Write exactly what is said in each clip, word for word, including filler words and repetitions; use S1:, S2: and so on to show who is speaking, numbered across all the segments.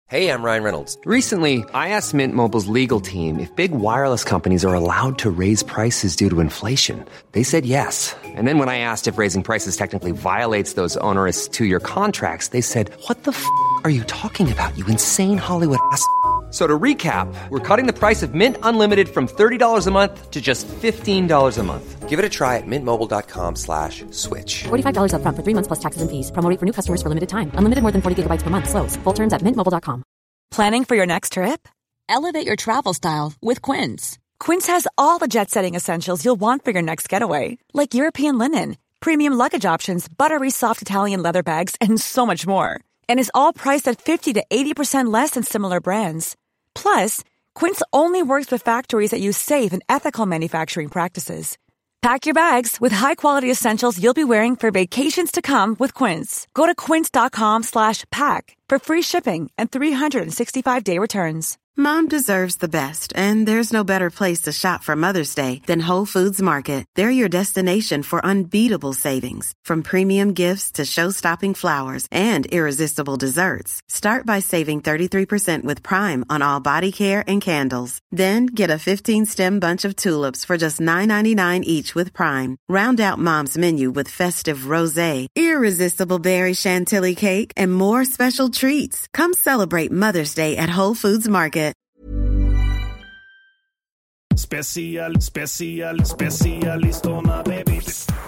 S1: Hey, I'm Ryan Reynolds.
S2: Recently, I asked Mint Mobile's legal team if big wireless companies are allowed to raise prices due to inflation. They said yes. And then when I asked if raising prices technically violates those onerous two-year contracts, they said, what the f*** are you talking about, you insane Hollywood ass f- So to recap, we're cutting the price of Mint Unlimited from thirty dollars a month to just fifteen dollars a month.
S1: Give it a try at mintmobile.com slash switch.
S3: forty-five dollars up front for three months plus taxes and fees. Promo rate for new customers for limited time. Unlimited more than forty gigabytes per month. Slows full terms at mint mobile dot com.
S4: Planning for your next trip? Elevate your travel style with Quince. Quince has all the jet-setting essentials you'll want for your next getaway, like European linen, premium luggage options, buttery soft Italian leather bags, and so much more. And is all priced at fifty to eighty percent less than similar brands. Plus, Quince only works with factories that use safe and ethical manufacturing practices. Pack your bags with high-quality essentials you'll be wearing for vacations to come with Quince. Go to quince.com slash pack for free shipping and three sixty-five day returns.
S5: Mom deserves the best, and there's no better place to shop for Mother's Day than Whole Foods Market. They're your destination for unbeatable savings, from premium gifts to show-stopping flowers and irresistible desserts. Start by saving thirty-three percent with Prime on all body care and candles. Then get a fifteen-stem bunch of tulips for just nine ninety-nine each with Prime. Round out Mom's menu with festive rosé, irresistible berry chantilly cake, and more special treats. Come celebrate Mother's Day at Whole Foods Market.
S6: Special, special, specialisterna baby.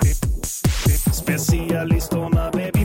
S6: Specialisterna baby.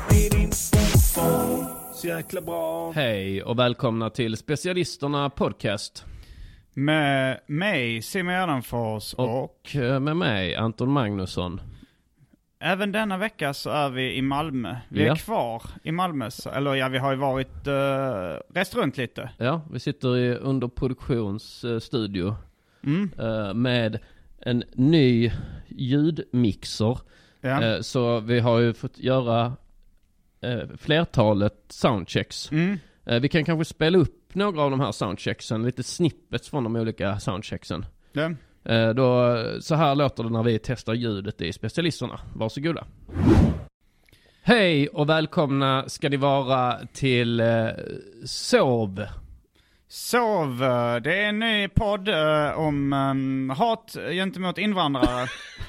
S6: Så jäkla bra.
S7: Hej och välkomna till Specialisterna podcast.
S8: Med mig, Simon Gärdenfors och...
S7: och med mig, Anton Magnusson.
S8: Även denna vecka så är vi i Malmö. Vi
S7: ja.
S8: är kvar i Malmö. Eller ja, vi har ju varit uh, rest runt lite.
S7: Ja, vi sitter i underproduktionsstudio
S8: mm.
S7: uh, med en ny ljudmixer.
S8: Ja.
S7: Uh, så vi har ju fått göra uh, flertalet soundchecks.
S8: Mm.
S7: Uh, vi kan kanske spela upp några av de här soundchecksen. Lite snippets från de olika soundchecksen.
S8: Ja.
S7: Uh, då, så här låter det när vi testar ljudet i Specialisterna. Varsågoda. Hej och välkomna ska ni vara till uh, Sov.
S8: Sov, det är en ny podd uh, om um, hat gentemot invandrare.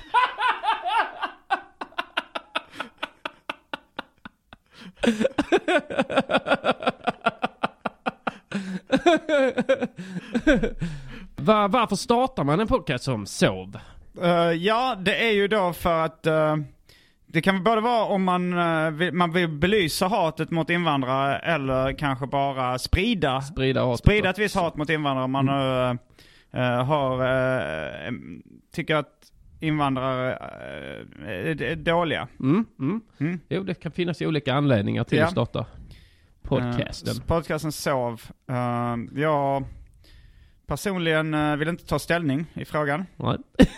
S7: Var, varför startar man en podcast som Sov?
S8: Uh, ja, det är ju då för att uh, det kan både vara om man, uh, vill, man vill belysa hatet mot invandrare eller kanske bara sprida
S7: sprida, hatet
S8: sprida ett visst hat mot invandrare. Man mm. uh, uh, har uh, tycker att invandrare uh, är dåliga.
S7: Mm, mm.
S8: Mm.
S7: Jo, det kan finnas olika anledningar till
S8: ja.
S7: att starta podcasten.
S8: Uh, podcasten Sov. Uh, jag personligen uh, vill inte ta ställning i frågan.
S7: Nej.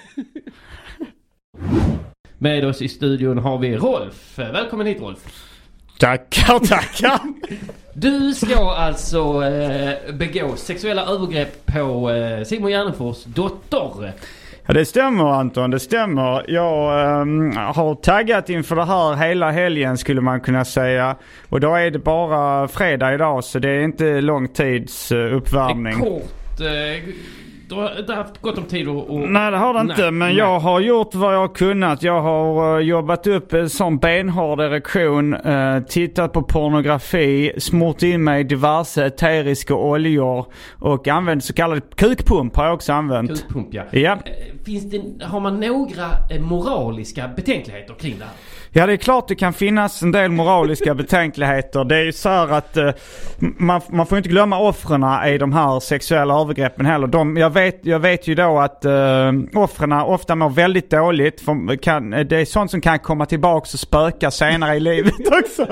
S7: Med oss i studion har vi Rolf. Välkommen hit, Rolf.
S8: Tackar, tackar.
S7: Du ska alltså eh, begå sexuella övergrepp på eh, Simon Gärdenfors dotter.
S8: Ja, det stämmer, Anton, det stämmer. Jag um, har taggat inför det här hela helgen, skulle man kunna säga. Och då är det bara fredag idag, så det är inte lång tids uh, uppvärmning.
S7: Det är kort. Uh, du har inte haft gott om tid att... Och...
S8: Nej, det har det inte. Nej, men nej. Jag har gjort vad jag har kunnat. Jag har uh, jobbat upp en sån benhård erektion. Uh, tittat på pornografi. Smort in mig diverse eteriska oljor. Och använt så kallad kukpump har jag också använt.
S7: Kukpump, ja.
S8: Ja.
S7: Finns det, har man några moraliska betänkligheter kring det här?
S8: Ja, det är klart det kan finnas en del moraliska betänkligheter. Det är ju så här att uh, man, man får inte glömma offrena i de här sexuella övergreppen heller. De, jag, vet, jag vet ju då att uh, offrena ofta mår väldigt dåligt. För, kan, det är sånt som kan komma tillbaka och spöka senare i livet också.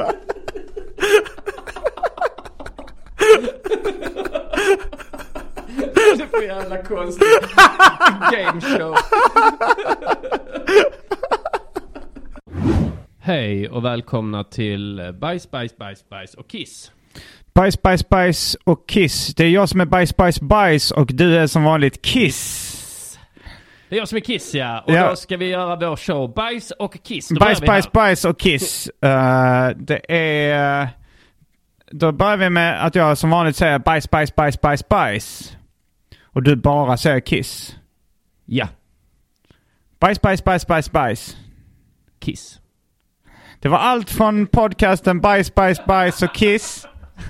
S7: Det är för jävla konstigt. Game show. Hej och välkomna till Bajs, bajs, bajs, bajs och kiss.
S8: Bajs, bajs, bajs och kiss. Det är jag som är bajs, bajs, bajs och du är som vanligt kiss.
S7: Det är jag som är kiss, ja. Och
S8: ja.
S7: Då ska vi göra vår show Bajs och kiss. Då
S8: bajs, bajs, bajs och kiss. Uh, det är... då börjar vi med att jag som vanligt säger bajs, bajs, bajs, bajs, bajs. Och du bara säger kiss.
S7: Ja.
S8: Bajs, bajs, bajs, bajs, bajs.
S7: Kiss.
S8: Det var allt från podcasten Bajs, bajs, bajs och kiss.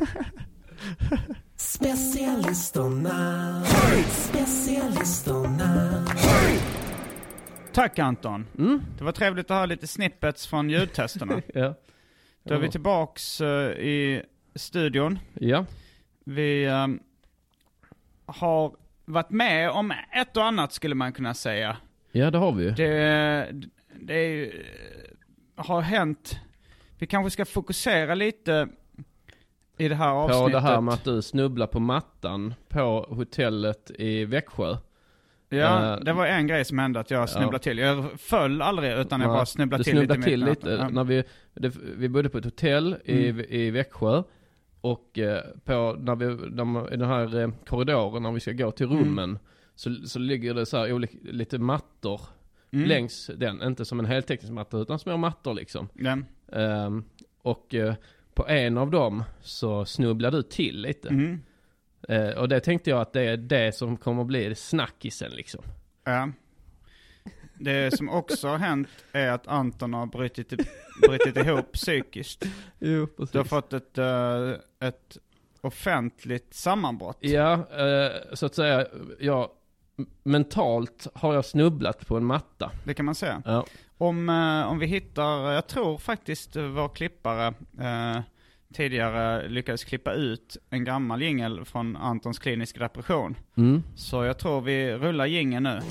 S6: Specialisterna. Specialisterna.
S8: Tack Anton.
S7: Mm.
S8: Det var trevligt att ha lite snippets från ljudtesterna.
S7: Ja.
S8: Då är vi tillbaks uh, i studion.
S7: Ja.
S8: Vi um, har varit med om ett och annat skulle man kunna säga.
S7: Ja, det har vi ju.
S8: Det, det är, har hänt. Vi kanske ska fokusera lite i det här avsnittet.
S7: På det här med att du snubblar på mattan på hotellet i Växjö.
S8: Ja,
S7: uh,
S8: det var en grej som hände att jag snubblade ja. till. Jag föll aldrig utan jag bara snubblade till lite.
S7: Du snubblade till lite. Ja. När vi, det, vi bodde på ett hotell i, mm. i Växjö. Och eh, på, när vi, när, i den här eh, korridoren när vi ska gå till rummen mm. så, så ligger det så här olika, lite mattor mm. längs den. Inte som en heltäckningsmatta matta utan små mattor liksom.
S8: Ja.
S7: Um, och eh, på en av dem så snubblade du till lite. Mm. Uh, och det tänkte jag att det är det som kommer att bli snackisen liksom.
S8: Ja. Det som också har hänt är att Anton har brutit, brutit ihop psykiskt.
S7: Jo, precis.
S8: Du har fått ett, uh, ett offentligt sammanbrott.
S7: Ja, uh, så att säga. Ja, mentalt har jag snubblat på en matta.
S8: Det kan man säga.
S7: Ja.
S8: Om, uh, om vi hittar, jag tror faktiskt vår klippare uh, tidigare lyckades klippa ut en gammal jingle från Antons kliniska depression. Mm. Så jag tror vi rullar jingeln nu.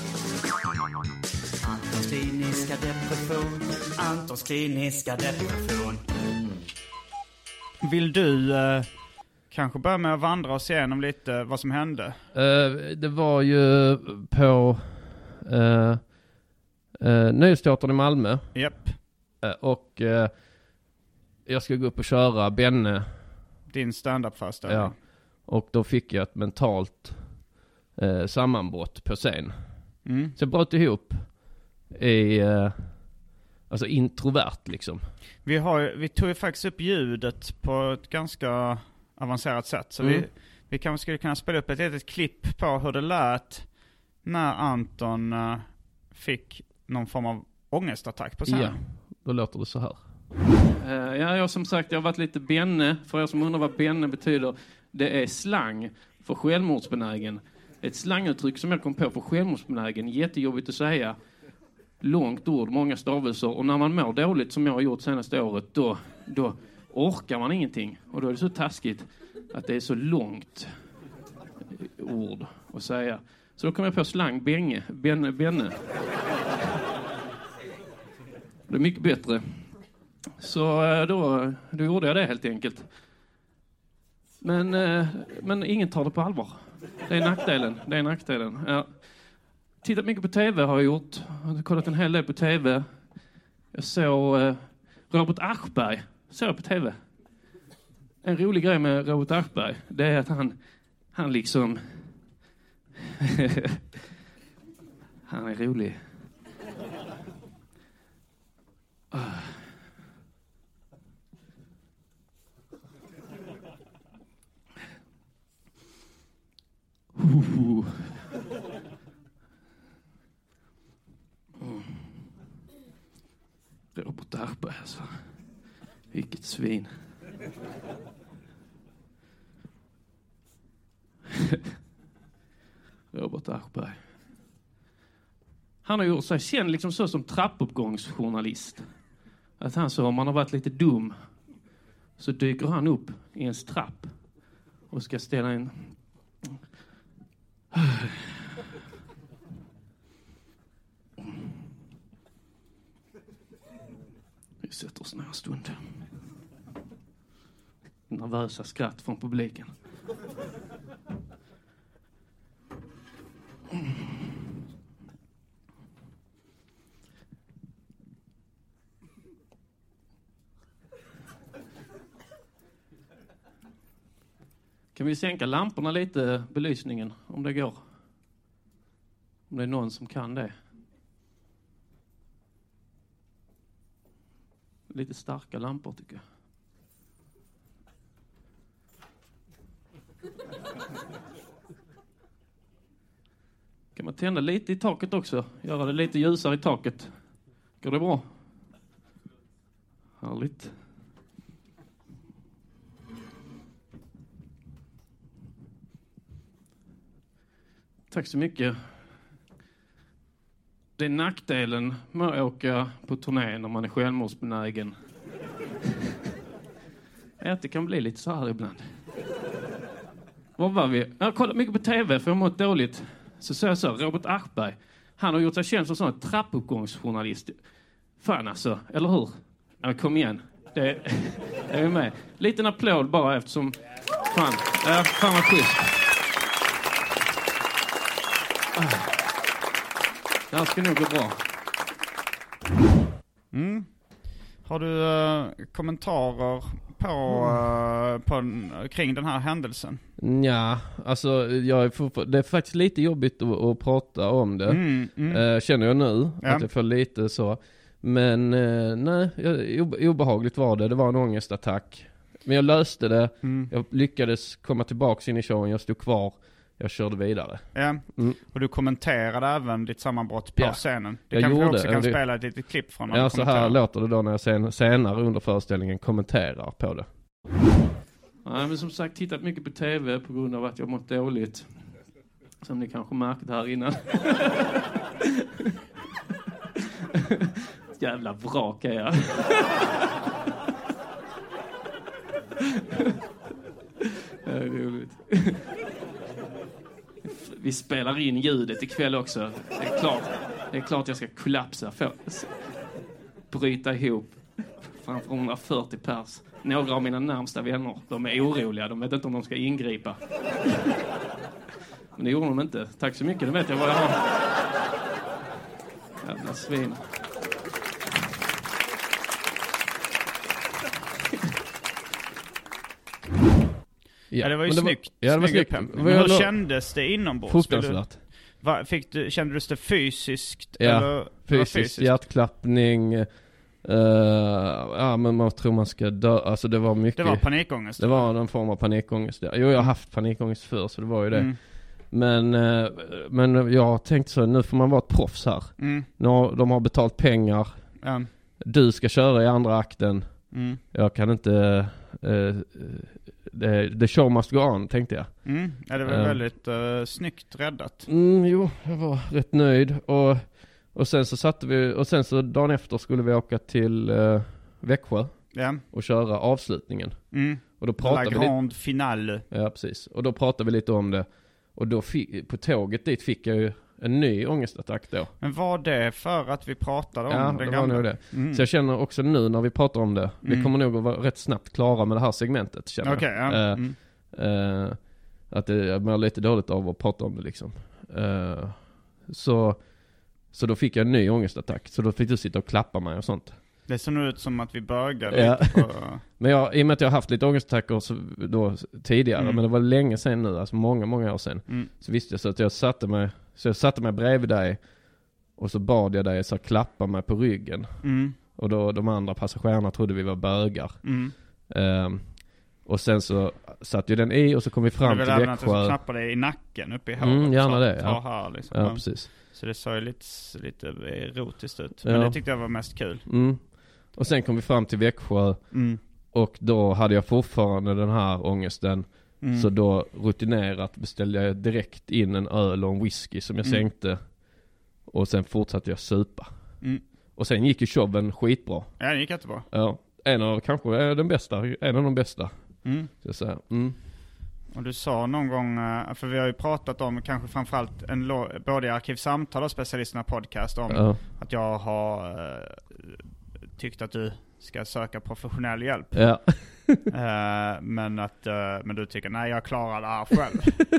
S6: Antons kliniska depression. Antons kliniska depression.
S8: Vill du uh, kanske börja med att vandra oss igenom lite vad som hände?
S7: Uh, det var ju på uh, uh, Nöjesteatern i Malmö.
S8: Japp.
S7: Uh, och uh, jag skulle gå upp och köra Benne.
S8: Din stand-up-föreställning.
S7: Ja. Och då fick jag ett mentalt uh, sammanbrott på scen. Mm. Så jag bröt ihop i, eh, alltså introvert liksom.
S8: Vi, har, vi tog ju faktiskt upp ljudet på ett ganska avancerat sätt. Så mm. vi, vi kanske skulle kunna spela upp ett litet klipp på hur det lät när Anton uh, fick någon form av ångestattack på scenen.
S7: Ja, då låter det så här. Uh, ja, jag som sagt, jag har varit lite benne. För er som undrar vad benne betyder, det är slang för självmordsbenägen. Ett slanguttryck som jag kom på för självmordsbenägen. Jättejobbigt att säga. Långt ord, många stavelser. Och när man mår dåligt som jag har gjort senaste året, då, då orkar man ingenting. Och då är det så taskigt att det är så långt ord att säga. Så då kom jag på slang, bänge, benne, benne. Det är mycket bättre. Så då, då gjorde jag det helt enkelt. Men, men ingen tar det på allvar. Det är nackdelen. Det är nackdelen. Ja. Tittat mycket på tv har jag gjort. Jag har kollat en hel del på tv. Jag såg eh, Robert Aschberg. Såg jag på tv. En rolig grej med Robert Aschberg, det är att han, han liksom... han är rolig. Uh. Uh. Mm. Robert Aschberg alltså. Vilket svin. Robert Aschberg. Han har gjort sig känd liksom så som trappuppgångsjournalist. Att han så, om man har varit lite dum, så dyker han upp i ens trapp och ska ställa en... Vi sätter oss ner en stund. Nervösa skratt från publiken. Kan vi sänka lamporna lite, belysningen, om det går? Om det är någon som kan det. Lite starka lampor tycker jag. Kan man tända lite i taket också? Göra det lite ljusare i taket. Går det bra? Härligt. Tack så mycket. Det är nackdelen med att åka på turné när man är självmordsbenägen. Är att det kan bli lite så här ibland. Vad var vi? Jag kollar mycket på tv för jag har mått dåligt. Så säger jag så, Robert Aschberg. Han har gjort sig känd som sån här trappuppgångsjournalist. Fan alltså, eller hur? Ja, kom igen. Det är, det är med. Liten applåd bara eftersom... Fan, ja, fan vad schysst. Det här ska nog gå bra.
S8: Mm. Har du uh, kommentarer på, uh, på, kring den här händelsen?
S9: Ja, alltså jag är för, det är faktiskt lite jobbigt att, att prata om det. Mm, mm. Uh, känner jag nu, ja. Att jag får lite så. Men uh, nej, obehagligt var det. Det var en ångestattack. Men jag löste det. Mm. Jag lyckades komma tillbaka in i showen. Jag stod kvar. Jag körde vidare. Ja,
S8: mm. Och du kommenterade även ditt sammanbrott på ja. scenen. Det
S9: jag
S8: kanske
S9: gjorde,
S8: också kan
S9: det...
S8: spela ett litet klipp från.
S9: Ja, så här låter det då när jag sen, senare under föreställningen kommenterar på det.
S7: Ja, men som sagt, tittat mycket på tv på grund av att jag mått dåligt. Som ni kanske märkt här innan. Jävla vrak är jag. Det är roligt. Vi spelar in ljudet ikväll också. Det är klart, det är klart jag ska kollapsa. För, bryta ihop framför hundrafyrtio pers. Några av mina närmsta vänner, de är oroliga. De vet inte om de ska ingripa. Men det gjorde de inte. Tack så mycket, nu vet jag vad jag har. Jävla svin.
S8: Ja, det var ju
S9: det
S8: snyggt.
S9: Var, ja, det var snyggt.
S8: Men hur lo- kändes det inombords?
S9: Fruktansvärt.
S8: Va, fick du, kände du det fysiskt?
S9: Ja,
S8: eller,
S9: fysiskt,
S8: fysiskt,
S9: hjärtklappning. Uh, ja, men man tror man ska dö. Alltså det var mycket.
S8: Det var panikångest.
S9: Det var en form av panikångest. Jo, jag har haft panikångest förr, så det var ju det. Mm. Men, uh, men jag tänkte så, nu får man vara ett proffs här. Mm. Nu har, de har betalt pengar. Mm. Du ska köra i andra akten. Mm. Jag kan inte... Uh, the, the show must go on, tänkte jag.
S8: Mm. Ja, det var uh, väldigt uh, snyggt räddat.
S9: Mm, jo, jag var rätt nöjd. Och, och sen så satte vi... Och sen så dagen efter skulle vi åka till uh, Växjö. Yeah. Och köra avslutningen. Mm. Och då pratade
S8: La
S9: vi
S8: grande finale.
S9: Ja, precis. Och då pratade vi lite om det. Och då fick, på tåget dit fick jag ju en ny ångestattack då.
S8: Men var det för att vi pratade om
S9: ja,
S8: den
S9: det
S8: gamla?
S9: Ja, det var nog det. Mm. Så jag känner också nu när vi pratar om det. Mm. Vi kommer nog att vara rätt snabbt klara med det här segmentet, känner
S8: okay,
S9: jag.
S8: Ja.
S9: Uh, mm. uh, att det, jag mår lite dåligt av att prata om det liksom. Uh, så, så då fick jag en ny ångestattack. Så då fick du sitta och klappa mig och sånt.
S8: Det ser nu ut som att vi började
S9: ja.
S8: lite på...
S9: Men jag, i och med att jag har haft lite ångestattacker så, då, tidigare, mm. men det var länge sedan nu, alltså många, många år sedan. Mm. Så visste jag så att jag satte mig, så jag satte mig bredvid dig och så bad jag dig så att klappa mig på ryggen. Mm. Och då de andra passagerarna trodde vi var bögar. Mm. Um, och sen så satt ju den i och så kom vi fram till Växjö.
S8: Du vill även knappa dig i nacken uppe i håret.
S9: Mm, gärna det, ja.
S8: Här, liksom.
S9: Ja, precis.
S8: Så det såg ju lite, lite erotiskt ut. Men ja. Det tyckte jag var mest kul.
S9: Mm. Och sen kom vi fram till Växjö. Mm. Och då hade jag fortfarande den här ångesten. Mm. Så då rutinerat beställde jag direkt in en öl och en whisky som jag mm. sänkte. Och sen fortsatte jag supa. Mm. Och sen gick ju showen skitbra.
S8: Ja, det gick jättebra.
S9: Ja, en av kanske är den bästa. En av de bästa. Mm. Så jag säger, mm.
S8: Och du sa någon gång, för vi har ju pratat om kanske framförallt en lo- både i Arkivsamtal och Specialisterna podcast om ja. Att jag har uh, tyckt att du ska söka professionell hjälp. Ja. uh, men att uh, men du tycker, nej jag klarar det här själv.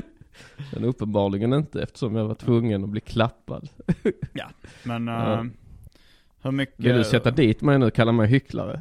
S9: Men uppenbarligen inte, eftersom jag var tvungen att bli klappad.
S8: Ja, men uh, ja. Hur mycket...
S9: Vill du sätta dit mig nu och kalla mig hycklare?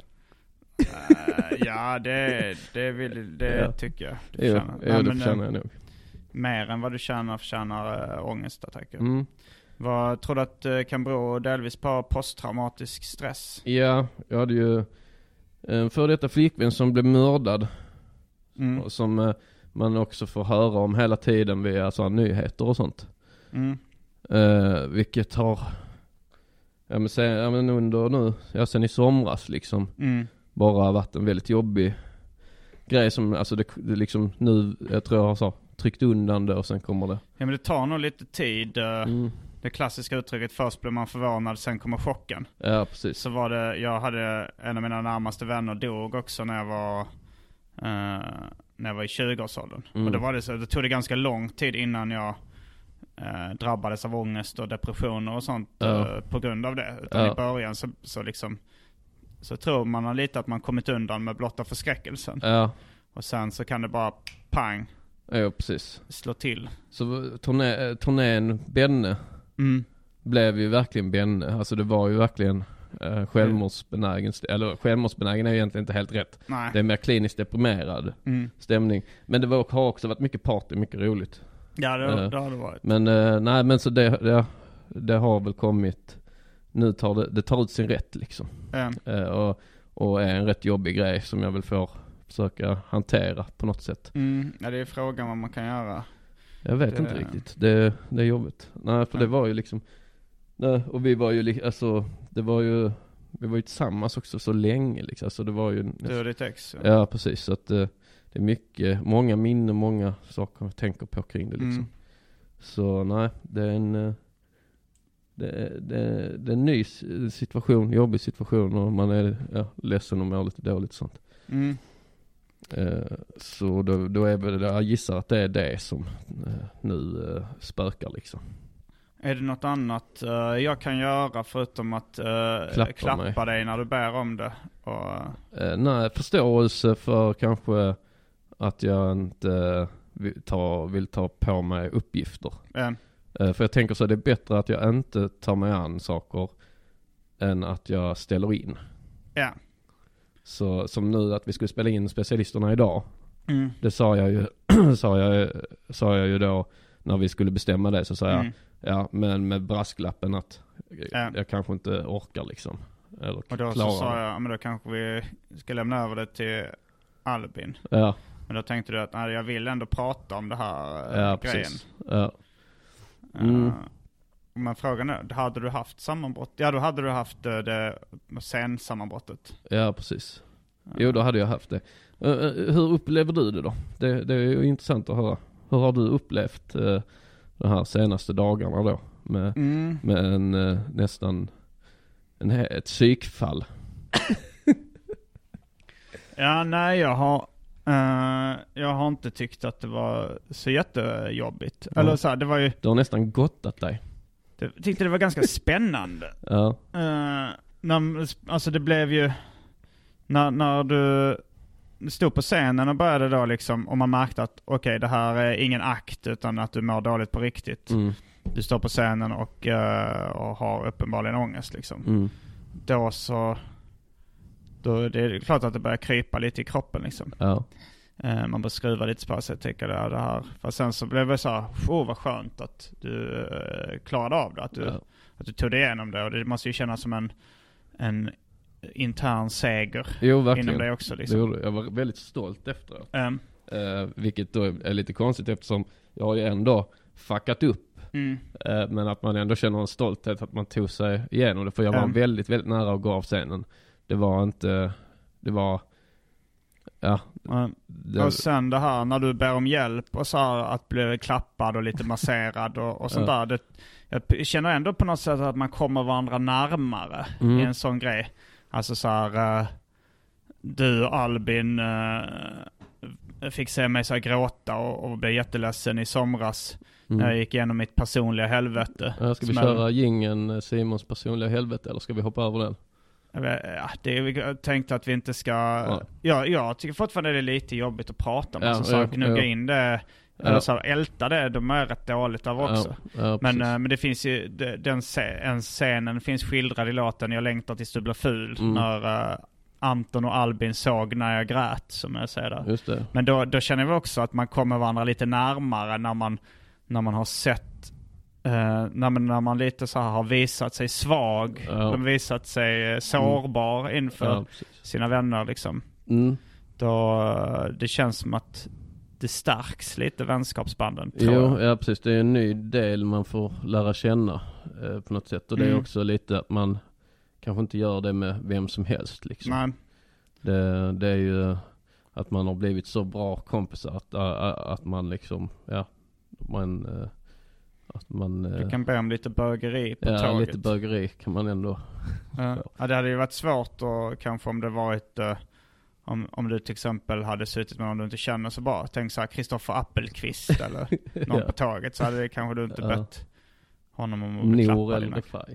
S8: Uh, ja, det, det, vill, det ja. Tycker jag. Du
S9: jo,
S8: förtjänar.
S9: jo,
S8: Nej,
S9: det
S8: men,
S9: förtjänar jag nog.
S8: Mer än vad du känner förtjänar äh, ångestattacker. Mm. Vad tror du att det kan bero delvis på posttraumatisk stress?
S9: Ja, jag hade ju en före detta flickvän som blev mördad. Mm. Och som, man också får höra om hela tiden via sådana nyheter och sånt.
S8: Mm.
S9: Uh, vilket har ja, men sen, ja, men under nu, ja, sen i somras liksom
S8: Mm.
S9: bara varit en väldigt jobbig grej som, alltså det, det liksom nu, jag tror jag har så tryckt undan det och sen kommer det.
S8: Ja, men det tar nog lite tid. Uh,
S9: Mm.
S8: Det klassiska uttrycket, först blir man förvånad, sen kommer chocken.
S9: Ja, precis.
S8: Så var det, jag hade en av mina närmaste vänner dog också när jag var uh, när jag var i tjugoårsåldern.
S9: Mm.
S8: Och då var det så, det tog det ganska lång tid innan jag uh, drabbades av ångest och depressioner och sånt
S9: Ja.
S8: uh, på grund av det. Utan
S9: Ja.
S8: i början så, så liksom så tror man lite att man kommit undan med blotta förskräckelsen.
S9: Ja.
S8: Och sen så kan det bara pang
S9: Ja, precis.
S8: slå till.
S9: Så turné, turnén Benne
S8: Mm.
S9: blev ju verkligen Benne. Alltså det var ju verkligen eh, självmordsbenägen. Eller självmordsbenägen är ju egentligen inte helt rätt.
S8: Nej.
S9: Det är mer kliniskt deprimerad
S8: Mm.
S9: stämning. Men det var, har också varit mycket party, mycket roligt.
S8: Ja, det,
S9: Eh,
S8: det har det varit.
S9: Men eh, nej, men så det, det, det har väl kommit. Nu tar det, det tar ut sin rätt liksom.
S8: Mm.
S9: Eh, och, och är en rätt jobbig grej som jag väl får försöka hantera på något sätt.
S8: Mm. Ja, det är frågan vad man kan göra.
S9: Jag vet
S8: Det-
S9: inte riktigt. Det, det är jobbigt. Nej, för
S8: Ja.
S9: det var ju liksom... Nej, och vi var ju li- alltså, det var ju... Vi var ju tillsammans också så länge liksom. Så det var ju...
S8: Du och ditt ex. Ja.
S9: Ja, precis. Så att eh, det är mycket, många minnen, många saker jag tänker på kring det liksom.
S8: Mm.
S9: Så nej, det är en... eh, Det, det, det är en ny s- situation, jobbig situation och man är ja, ledsen och mår lite dåligt och sånt.
S8: Mm.
S9: Eh, så då, då är väl det, jag gissar att det är det som eh, nu eh, spökar liksom.
S8: Är det något annat uh, jag kan göra förutom att uh,
S9: Klappa
S8: klappa
S9: mig.
S8: dig när du bär om det? Och,
S9: Eh, nej, förståelse för kanske att jag inte vill ta, vill ta på mig uppgifter.
S8: uh,
S9: Eh, för jag tänker så, det är bättre att jag inte tar mig an saker än att jag ställer in.
S8: ja.
S9: Så som nu att vi skulle spela in specialisterna idag.
S8: Mm.
S9: Det sa jag ju sa jag, sa jag ju då när vi skulle bestämma det, så sa jag
S8: Mm.
S9: ja, men med brasklappen att
S8: Ja.
S9: jag kanske inte orkar liksom. Eller
S8: Och då så
S9: klarar
S8: sa
S9: det.
S8: jag, ja, men då kanske vi ska lämna över det till Albin.
S9: Ja,
S8: Men då tänkte du att nej, jag vill ändå prata om det här uh,
S9: ja
S8: grejen.
S9: precis. Ja. Mm.
S8: Uh, men frågan är, hade du haft sammanbrott? Ja, då hade du haft uh, det sen-sammanbrottet.
S9: Ja, precis. Jo, då hade jag haft det. Uh, uh, hur upplever du det då? Det, det är ju intressant att höra. Hur har du upplevt uh, de här senaste dagarna då? Med,
S8: Mm.
S9: med en uh, nästan en, ett psykfall.
S8: Ja, nej, jag har uh, jag har inte tyckt att det var så jättejobbigt.
S9: Ja.
S8: Eller så här, det var ju,
S9: Du har nästan gottat dig.
S8: det, jag tyckte det var ganska spännande.
S9: Ja.
S8: Uh, när, alltså det blev ju när, när du stod på scenen och började då liksom, och man märkte att okej, okay, det här är ingen akt utan att du mår dåligt på riktigt.
S9: Mm.
S8: Du står på scenen och, uh, och har uppenbarligen ångest liksom.
S9: Mm.
S8: Då så då det är klart att det börjar krypa lite i kroppen liksom.
S9: Ja.
S8: Uh, man börjar skruva lite på sig och tänka det här, det här. För sen så blev det så här, åh vad skönt att du uh, klarade av det. Att du,
S9: Ja.
S8: att du tog dig igenom det. Och det måste ju kännas som en, en intern seger
S9: Jo, verkligen.
S8: inom dig också liksom.
S9: Det gjorde jag. Jag var väldigt stolt efteråt.
S8: Um,
S9: Uh, vilket då är lite konstigt eftersom jag har ju ändå fuckat upp.
S8: mm,
S9: Uh, men att man ändå känner en stolthet att man tog sig igenom det. För jag var
S8: Mm.
S9: väldigt, väldigt nära att gå av scenen. Det var inte, det var, ja.
S8: um,
S9: Det,
S8: och sen det här när du ber om hjälp och så här, att bli klappad och lite masserad och, och sånt
S9: Ja.
S8: där. Det, jag känner ändå på något sätt att man kommer varandra närmare
S9: Mm.
S8: i en sån grej. Alltså så här, uh, du Albin uh, fick se mig så här gråta och, och blev jätteledsen i somras
S9: mm.
S8: när jag gick igenom mitt personliga helvete.
S9: Ja, ska vi
S8: Som jag-
S9: köra jingeln Simons personliga helvete eller ska vi hoppa över den?
S8: Jag vet- Ja, det är, jag tänkte att vi inte ska...
S9: Ja.
S8: Ja, jag tycker fortfarande det är lite jobbigt att prata om.
S9: Ja,
S8: Alltså,
S9: ja,
S8: så gnugga
S9: ja.
S8: in det, eller så här, älta det, de är rätt dåligt av också.
S9: Ja, ja,
S8: men,
S9: precis.
S8: eh, men det finns ju, det- den se- en scenen finns skildrad i låten Jag längtar tills du blir ful.
S9: Mm.
S8: När uh, Anton och Albin såg när jag grät, som jag säger där.
S9: Just det.
S8: Men då, då känner vi också att man kommer varandra lite närmare när man, när man har sett, eh, när, man, när man lite så här har visat sig svag,
S9: Ja.
S8: visat sig eh, sårbar inför
S9: Ja, precis.
S8: sina vänner liksom.
S9: Mm.
S8: Då, eh, det känns som att det stärks lite vänskapsbanden.
S9: Jo, ja precis. Det är en ny del man får lära känna eh, på något sätt. Och det är
S8: Mm.
S9: också lite att man kanske inte gör det med vem som helst liksom.
S8: Nej.
S9: Det, det är ju att man har blivit så bra kompisar att, att, att man liksom, ja, man, uh, att man... Uh,
S8: du kan be om lite bögeri på
S9: ja,
S8: tåget.
S9: lite bögeri kan man ändå.
S8: Ja. Ja, det hade ju varit svårt och kanske om det varit, uh, om, om du till exempel hade suttit med någon du inte känner så bra. Tänk så här, Kristoffer Appelqvist eller någon
S9: ja.
S8: på tåget, så hade det kanske du inte
S9: ja.
S8: bett honom om att klappa
S9: Nor
S8: dina.
S9: eller färg.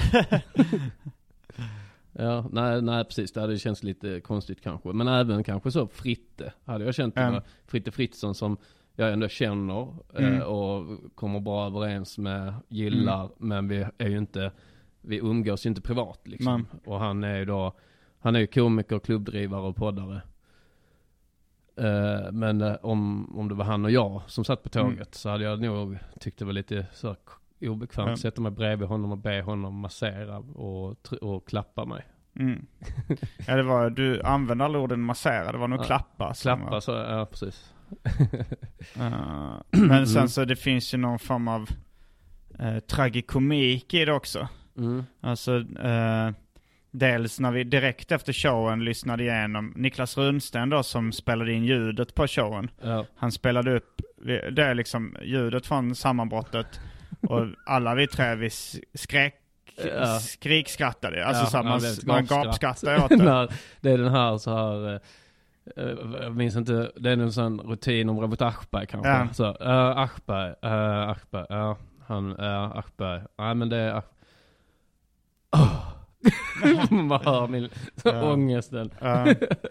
S9: Ja, nej, nej precis. Det hade känts lite konstigt kanske. Men även kanske så Fritte. Hade jag känt
S8: Mm.
S9: det. Fritte Fritzson som jag ändå känner
S8: Mm.
S9: eh, och kommer bra överens med, gillar.
S8: Mm.
S9: Men vi är ju inte, vi umgås ju inte privat liksom.
S8: Mm.
S9: Och han är ju då, han är ju komiker, klubbdrivare och poddare. Eh, men eh, om, om det var han och jag som satt på tåget
S8: Mm.
S9: så hade jag nog tyckt det var lite så obekvämt.
S8: Mm.
S9: Sätta mig bredvid honom och be honom massera och, tr- och klappa mig.
S8: Mm. Ja, det var, du använde aldrig orden massera, det var nog
S9: Ja,
S8: klappa. som
S9: Klappa
S8: var-
S9: så, ja precis.
S8: Uh, men sen så det finns ju någon form av uh, tragikomik i det också.
S9: Mm.
S8: Alltså uh, dels när vi direkt efter showen lyssnade igenom Niklas Runsten då, som spelade in ljudet på showen.
S9: Ja.
S8: Han spelade upp det är liksom ljudet från sammanbrottet och alla vi tre vi skrek
S9: Ja.
S8: skrikskrattade. Alltså
S9: Ja,
S8: så här,
S9: ja,
S8: man,
S9: det är ett
S8: man
S9: gapskratt.
S8: gapskrattade åt det.
S9: Nej, det är den här så här eh, eh, jag minns inte, det är en sån rutin om Robert Aschberg kanske.
S8: Ja.
S9: Så, uh, Aschberg, uh, Aschberg, ja, han, uh, Aschberg. Nej men det är Ach- oh. Man hör min
S8: Ja.
S9: ångesten.
S8: Ja.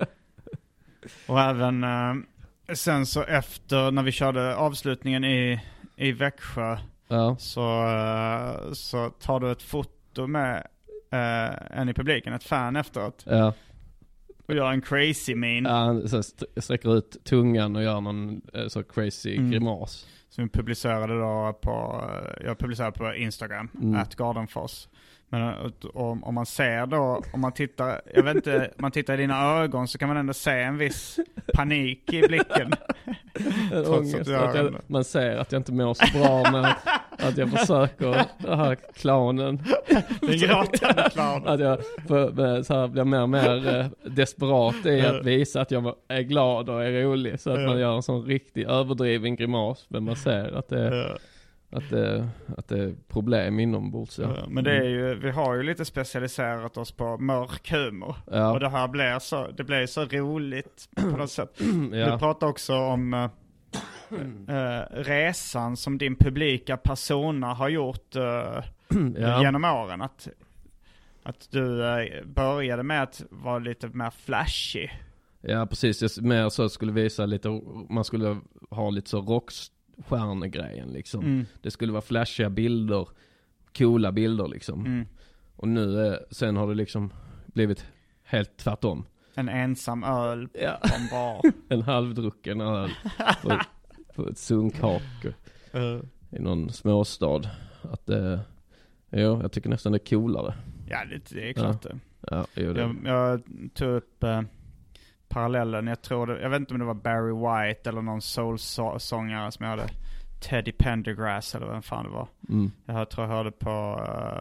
S8: Och även eh, sen så efter när vi körde avslutningen i, i Växjö
S9: Ja.
S8: så, eh, så tar du ett foto med eh, en i publiken, ett fan efteråt.
S9: Ja.
S8: Och gör en crazy min.
S9: Ja, han så st- sträcker ut tungan och gör någon eh, så crazy
S8: Mm.
S9: grimas.
S8: Som vi publicerade då på, jag publicerade på Instagram,
S9: Mm.
S8: at Gardenfors. Men eh, om, om man ser då, om man tittar, jag vet inte, man tittar i dina ögon så kan man ändå se en viss panik i blicken.
S9: En
S8: Trots
S9: ångest,
S8: att jag-
S9: att jag, man ser att jag inte mår så bra med att, att jag försöker, den här clownen.
S8: Den gråtande clown.
S9: Att jag för, med, så här, blir mer och mer eh, desperat i att visa att jag är glad och är rolig. Så att man gör en sån riktig överdriven grimas. Men man ser att det,
S8: Ja.
S9: att det, att det är problem inombords. Ja.
S8: Ja, men det är ju, vi har ju lite specialiserat oss på mörk humor.
S9: Ja.
S8: Och det här blir så, det blir så roligt på något sätt.
S9: Ja.
S8: Du pratar också om äh, äh, resan som din publika persona har gjort äh,
S9: Ja.
S8: genom åren. Att, att du äh, började med att vara lite mer flashy.
S9: Ja, precis. Jag mer så skulle visa lite, man skulle ha lite så rockstjärnegrejen liksom.
S8: Mm.
S9: Det skulle vara flashiga bilder, coola bilder liksom.
S8: Mm.
S9: Och nu, eh, sen har det liksom blivit helt tvärtom.
S8: En ensam öl på
S9: Ja.
S8: en bar.
S9: En halvdrucken öl på, på ett sunkhak
S8: Uh.
S9: i någon småstad. Att det, jo, jag tycker nästan det är coolare.
S8: Ja, det, det är klart det.
S9: Ja, jo, det.
S8: Jag, jag tog upp eh, parallellen. Jag tror det, jag vet inte om det var Barry White eller någon soul-sångare som jag hade. Teddy Pendergrass eller vad fan det var.
S9: Mm.
S8: Jag tror jag hörde på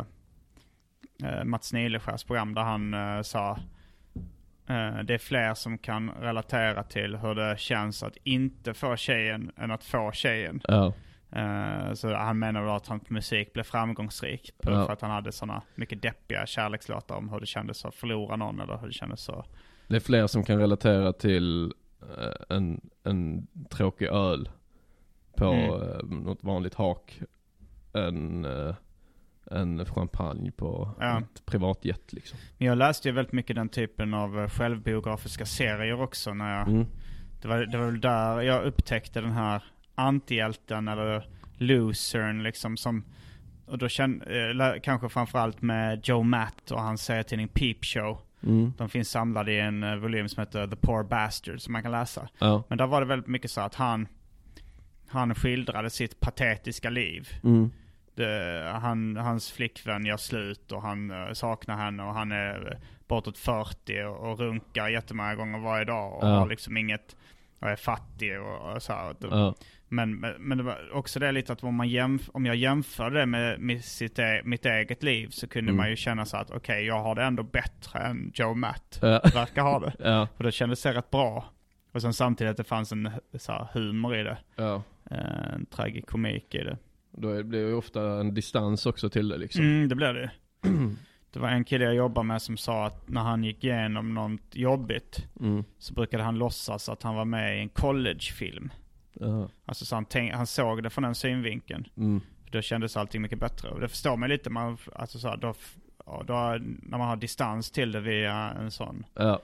S8: uh, Mats Nileskärs program där han uh, sa uh, det är fler som kan relatera till hur det känns att inte få tjejen än att få tjejen.
S9: Ja.
S8: Uh, så han menar då att hans musik blev framgångsrik på,
S9: Ja.
S8: för att han hade såna mycket deppiga kärlekslåtar om hur det kändes att förlora någon eller hur det kändes så.
S9: Det är fler som kan relatera till eh, en, en tråkig öl på
S8: Mm.
S9: eh, något vanligt hak än eh, en champagne på
S8: Ja.
S9: ett privatjet liksom.
S8: Men jag läste ju väldigt mycket den typen av eh, självbiografiska serier också när jag,
S9: Mm.
S8: det var, det var väl där jag upptäckte den här antihjälten eller losern liksom som, och då kände, eh, kanske framförallt med Joe Matt och hans serietidning Peep Show.
S9: Mm.
S8: De finns samlade i en uh, volym som heter The Poor Bastard som man kan läsa.
S9: Ja.
S8: Men där var det väldigt mycket så att han han skildrade sitt patetiska liv.
S9: Mm.
S8: Det, han, hans flickvän gör slut och han uh, saknar henne och han är uh, bortåt fyrtio och, och runkar jättemånga gånger varje dag och
S9: Ja.
S8: har liksom inget, och är fattig och, och så här.
S9: Ja.
S8: Men, men, men det var också det lite att om, man jämf- om jag jämför det med, med sitt, mitt eget liv så kunde
S9: Mm.
S8: man ju känna så att okej, okay, jag har det ändå bättre än Joe Matt
S9: Ja.
S8: verkar ha det.
S9: Ja.
S8: Och det kändes det rätt bra. Och sen samtidigt att det fanns en så här, humor i det.
S9: Ja.
S8: En tragikomik i det.
S9: Då blir det ju ofta en distans också till det liksom.
S8: Mm, det blev det. Det var en kille jag jobbade med som sa att när han gick igenom något jobbigt
S9: Mm.
S8: så brukade han låtsas att han var med i en collegefilm.
S9: Ja.
S8: Alltså så han, tänk, han såg det från den synvinkeln.
S9: Mm.
S8: Då kändes allting mycket bättre. Och det förstår mig lite. Man, alltså så här, då, då, när man har distans till det via en sån.
S9: Ja.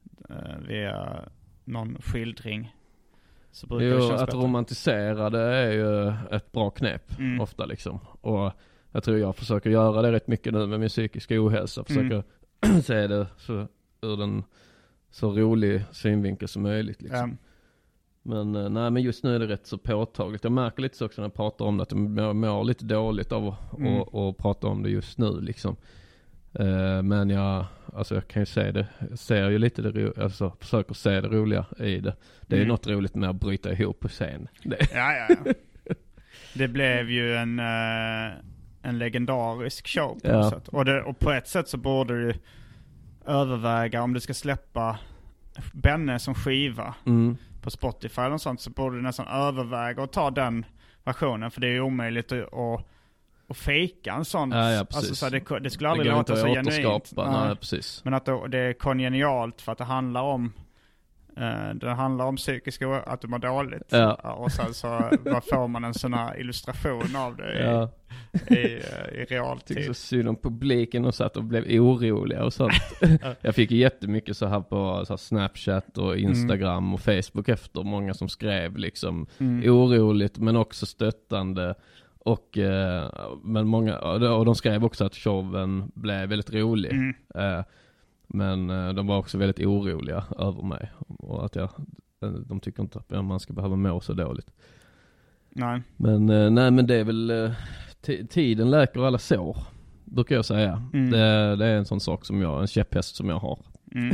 S8: Via någon skildring. Så brukar
S9: Jo,
S8: det kännas
S9: att
S8: bättre.
S9: romantisera det är ju ett bra knep
S8: Mm.
S9: ofta liksom. Och jag tror jag försöker göra det rätt mycket nu med min psykiska ohälsa. Försöker mm. se det så, ur den så rolig synvinkel som möjligt liksom.
S8: Mm.
S9: Men nej, men just nu är det rätt så påtagligt. Jag märker lite så också när jag pratar om det att jag mår, mår lite dåligt av att
S8: Mm.
S9: och, och prata om det just nu liksom. Uh, men jag, alltså jag kan ju se det, jag ser ju lite det ro, alltså försöker se det roliga i det. Det är
S8: Mm.
S9: något roligt med att bryta ihop på scen. Det.
S8: Ja, ja, ja. Det blev ju en, uh, en legendarisk show på
S9: Ja.
S8: något sätt. Och, det, och på ett sätt så borde du överväga om du ska släppa Benne som skiva
S9: Mm.
S8: på Spotify eller något sånt, så borde du nästan överväga att ta den versionen, för det är ju omöjligt att, att, att fejka en sån.
S9: Ja, ja, precis.
S8: Alltså, så det, det skulle aldrig
S9: det går
S8: låta
S9: inte
S8: så
S9: att
S8: genuint.
S9: återskapa. Nej, precis.
S8: Men att det, det är kongenialt för att det handlar om uh, det handlar om psykisk o- att du mår dåligt.
S9: Ja.
S8: Och sen så vad får man en sån här illustration av det i,
S9: Ja.
S8: i, i, i
S9: Jag
S8: realtid.
S9: tycker så synd om publiken och satt och blev oroliga och sånt. Jag fick ju jättemycket så här på så här Snapchat och Instagram mm. och Facebook efter. Många som skrev liksom mm. oroligt men också stöttande. Och, eh, men många, och de skrev också att showen blev väldigt rolig.
S8: Mm.
S9: Eh, men eh, de var också väldigt oroliga över mig. Och att jag, de tycker inte att man ska behöva må så dåligt.
S8: Nej.
S9: Men, eh, nej, men det är väl... Eh, t- tiden läker alla sår, brukar jag säga.
S8: Mm.
S9: Det, det är en sån sak som jag, en käpphäst som jag har.
S8: Mm.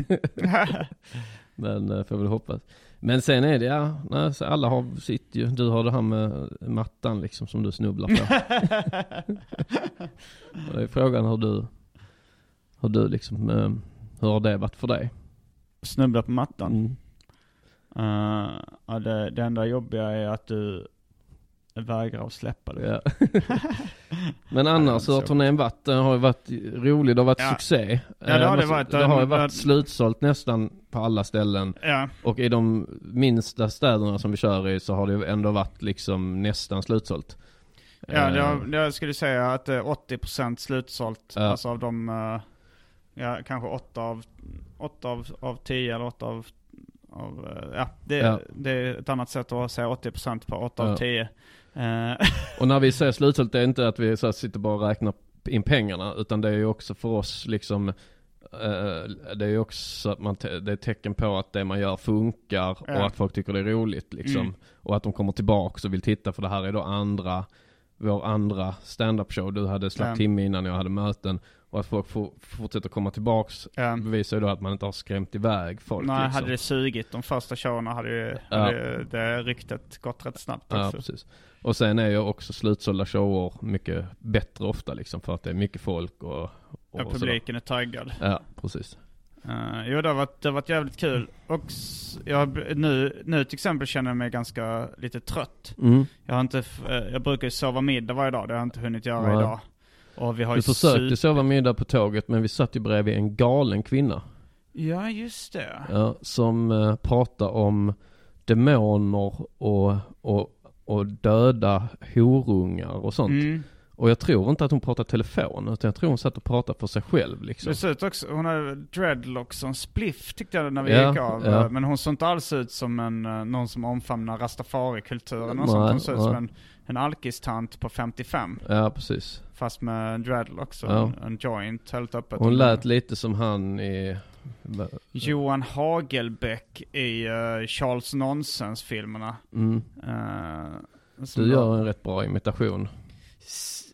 S9: Men eh, får jag väl hoppas. Men sen är det, ja, nej, så alla har sitt ju. Du har det här med mattan liksom som du snubblar på. Det är frågan hur du, hur du liksom, eh, hur har det varit för dig?
S8: Snubbla på mattan?
S9: Mm.
S8: Uh, ja, det, det enda jobbiga är att du vägrar att släppa det.
S9: Ja. Men annars så har turnén varit, har ju varit rolig, det har varit
S8: ja.
S9: succé.
S8: Ja, det har det varit.
S9: Det har ju
S8: varit
S9: varit slutsålt nästan på alla ställen.
S8: Ja.
S9: Och i de minsta städerna som vi kör i så har det ändå varit liksom nästan slutsålt.
S8: Ja, det har, jag skulle säga att det är åttio procent slutsålt.
S9: Ja.
S8: Alltså av de, ja, kanske åtta av, åtta av, av tio eller åtta av, av ja, det,
S9: Ja.
S8: det är ett annat sätt att säga åttio procent på åtta
S9: Ja.
S8: av tio. Uh.
S9: Och när vi säger slutsålt, det är inte att vi så här sitter bara och räknar in pengarna, utan det är ju också för oss liksom, uh, det är ju också att man te- det är ett tecken på att det man gör funkar.
S8: Ja.
S9: Och att folk tycker det är roligt liksom.
S8: Mm.
S9: Och att de kommer tillbaka och vill titta, för det här är då andra, vår andra stand-up show. Du hade slapp
S8: Ja.
S9: timme innan jag hade möten. Och att folk for, fortsätter komma tillbaks
S8: Ja.
S9: bevisar ju då att man inte har skrämt iväg folk.
S8: Nej,
S9: liksom.
S8: hade det sugit de första showerna hade ju
S9: Ja.
S8: hade det ryktet gått rätt snabbt också.
S9: Ja, precis. Och sen är ju också slutsålda shower mycket bättre ofta liksom, för att det är mycket folk och, och
S8: Ja, publiken är taggad.
S9: Ja, precis.
S8: Uh, jo, det har varit, det har varit jävligt kul. Och s- jag, nu, nu till exempel känner jag mig ganska lite trött.
S9: Mm.
S8: Jag har inte, f- eh, jag brukar ju sova middag varje dag. Det har jag inte hunnit göra
S9: Nej.
S8: idag. Och vi har
S9: Du
S8: ju
S9: försökte
S8: super-
S9: sova middag på tåget, men vi satt ju bredvid en galen kvinna.
S8: Ja, just det.
S9: Ja, som uh, pratar om demoner och, och, och döda horungar och sånt.
S8: Mm.
S9: Och jag tror inte att hon pratar telefon, utan jag tror hon satt och pratade för sig själv liksom.
S8: Det ser ut också, hon har dreadlocks och en spliff tyckte jag när vi
S9: Ja,
S8: gick av.
S9: ja.
S8: Men hon såg inte alls ut som en, eh, någon som omfamnar rastafari-kulturen. Och
S9: Nej,
S8: sånt. Hon såg ut som
S9: nej.
S8: en, en alkistant på femtiofem.
S9: Ja, precis.
S8: Fast med dreadlocks och
S9: Ja.
S8: en, en joint helt öppet.
S9: Hon lät lite som han i...
S8: Johan Hagelbäck i uh, Charles Nonsens-filmerna.
S9: Mm.
S8: Uh,
S9: Du gör en rätt bra imitation.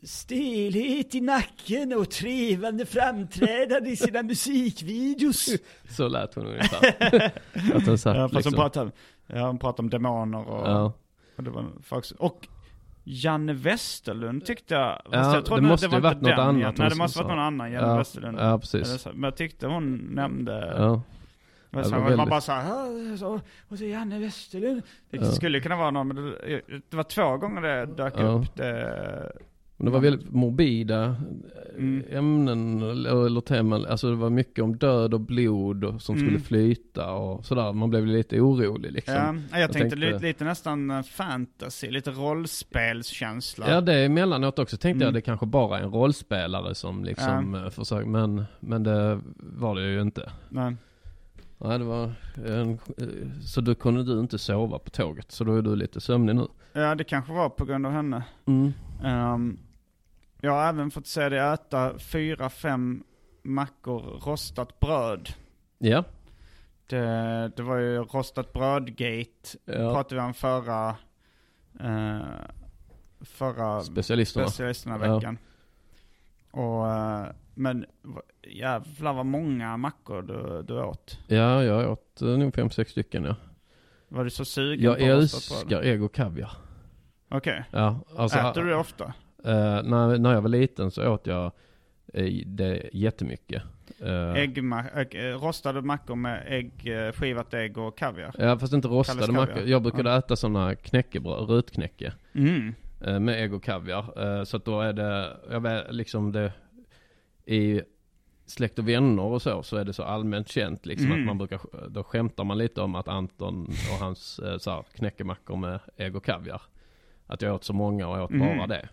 S8: stelhet i nacken och trevande framträdande i sina musikvideos.
S9: Så lät hon ungefär. Att hon satt,
S8: ja, fast
S9: liksom.
S8: hon pratade, ja, hon pratade om demoner och,
S9: ja.
S8: och det var folk. Och Janne Westerlund tyckte jag,
S9: ja,
S8: jag trodde
S9: det måste
S8: det var
S9: ju varit
S8: inte
S9: något
S8: den,
S9: annat.
S8: Nej, det måste varit någon annan Janne
S9: ja,
S8: Westerlund.
S9: Ja, precis.
S8: Men jag tyckte hon nämnde...
S9: Ja.
S8: Men så,
S9: var
S8: man
S9: väldigt...
S8: bara så här, så, och så Janne Westerlund. Det
S9: ja.
S8: skulle kunna vara någon, men det, det var två gånger det dök
S9: ja.
S8: upp. Det,
S9: Men det var väldigt morbida
S8: mm.
S9: ämnen eller teman. Alltså det var mycket om död och blod och, som mm. skulle flyta och sådär. Man blev lite orolig liksom.
S8: Ja, jag,
S9: jag
S8: tänkte,
S9: tänkte
S8: lite, lite nästan fantasy, lite rollspelskänsla.
S9: Ja, det är emellanåt också. Tänkte
S8: mm.
S9: jag det kanske bara är en rollspelare som liksom
S8: ja.
S9: försöker. Men, men det var det ju inte.
S8: Nej.
S9: Nej, det var en, så då kunde du inte sova på tåget. Så då är du lite sömnig nu.
S8: Ja, det kanske var på grund av henne.
S9: Mm.
S8: Um, jag har även fått se dig äta fyra, fem mackor rostat bröd.
S9: Ja.
S8: Det, det var ju rostat brödgate.
S9: Ja.
S8: Pratade vi om förra, uh, förra
S9: specialisterna,
S8: specialisterna veckan. Ja. Och, uh, men jävlar vad många mackor du, du åt.
S9: Ja, jag åt uh, nog fem, sex stycken, ja.
S8: Var du så sugen
S9: jag
S8: på rostat bröd?
S9: Jag älskar ägg och kaviar.
S8: Okej. Okay.
S9: Ja, alltså,
S8: äter du det ofta?
S9: Uh, när, när jag var liten så åt jag uh, det jättemycket. Uh,
S8: Äggma- ägg, rostade mackor med ägg, skivat ägg och kaviar?
S9: Ja, fast inte rostade mackor. Jag brukade ja. äta sådana knäckebröd, rutknäcke.
S8: Mm.
S9: Uh, med ägg och kaviar. Uh, så att då är det, jag vet, liksom det i släkt och vänner och så, så är det så allmänt känt liksom mm. att man brukar, då skämtar man lite om att Anton och hans uh, så här, knäckemackor med ägg och kaviar. Att jag åt så många och jag åt mm. bara det.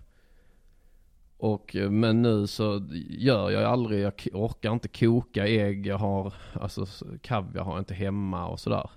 S9: Och, men nu så gör jag aldrig, jag orkar inte koka ägg, jag har, alltså kaviar har jag inte hemma och sådär.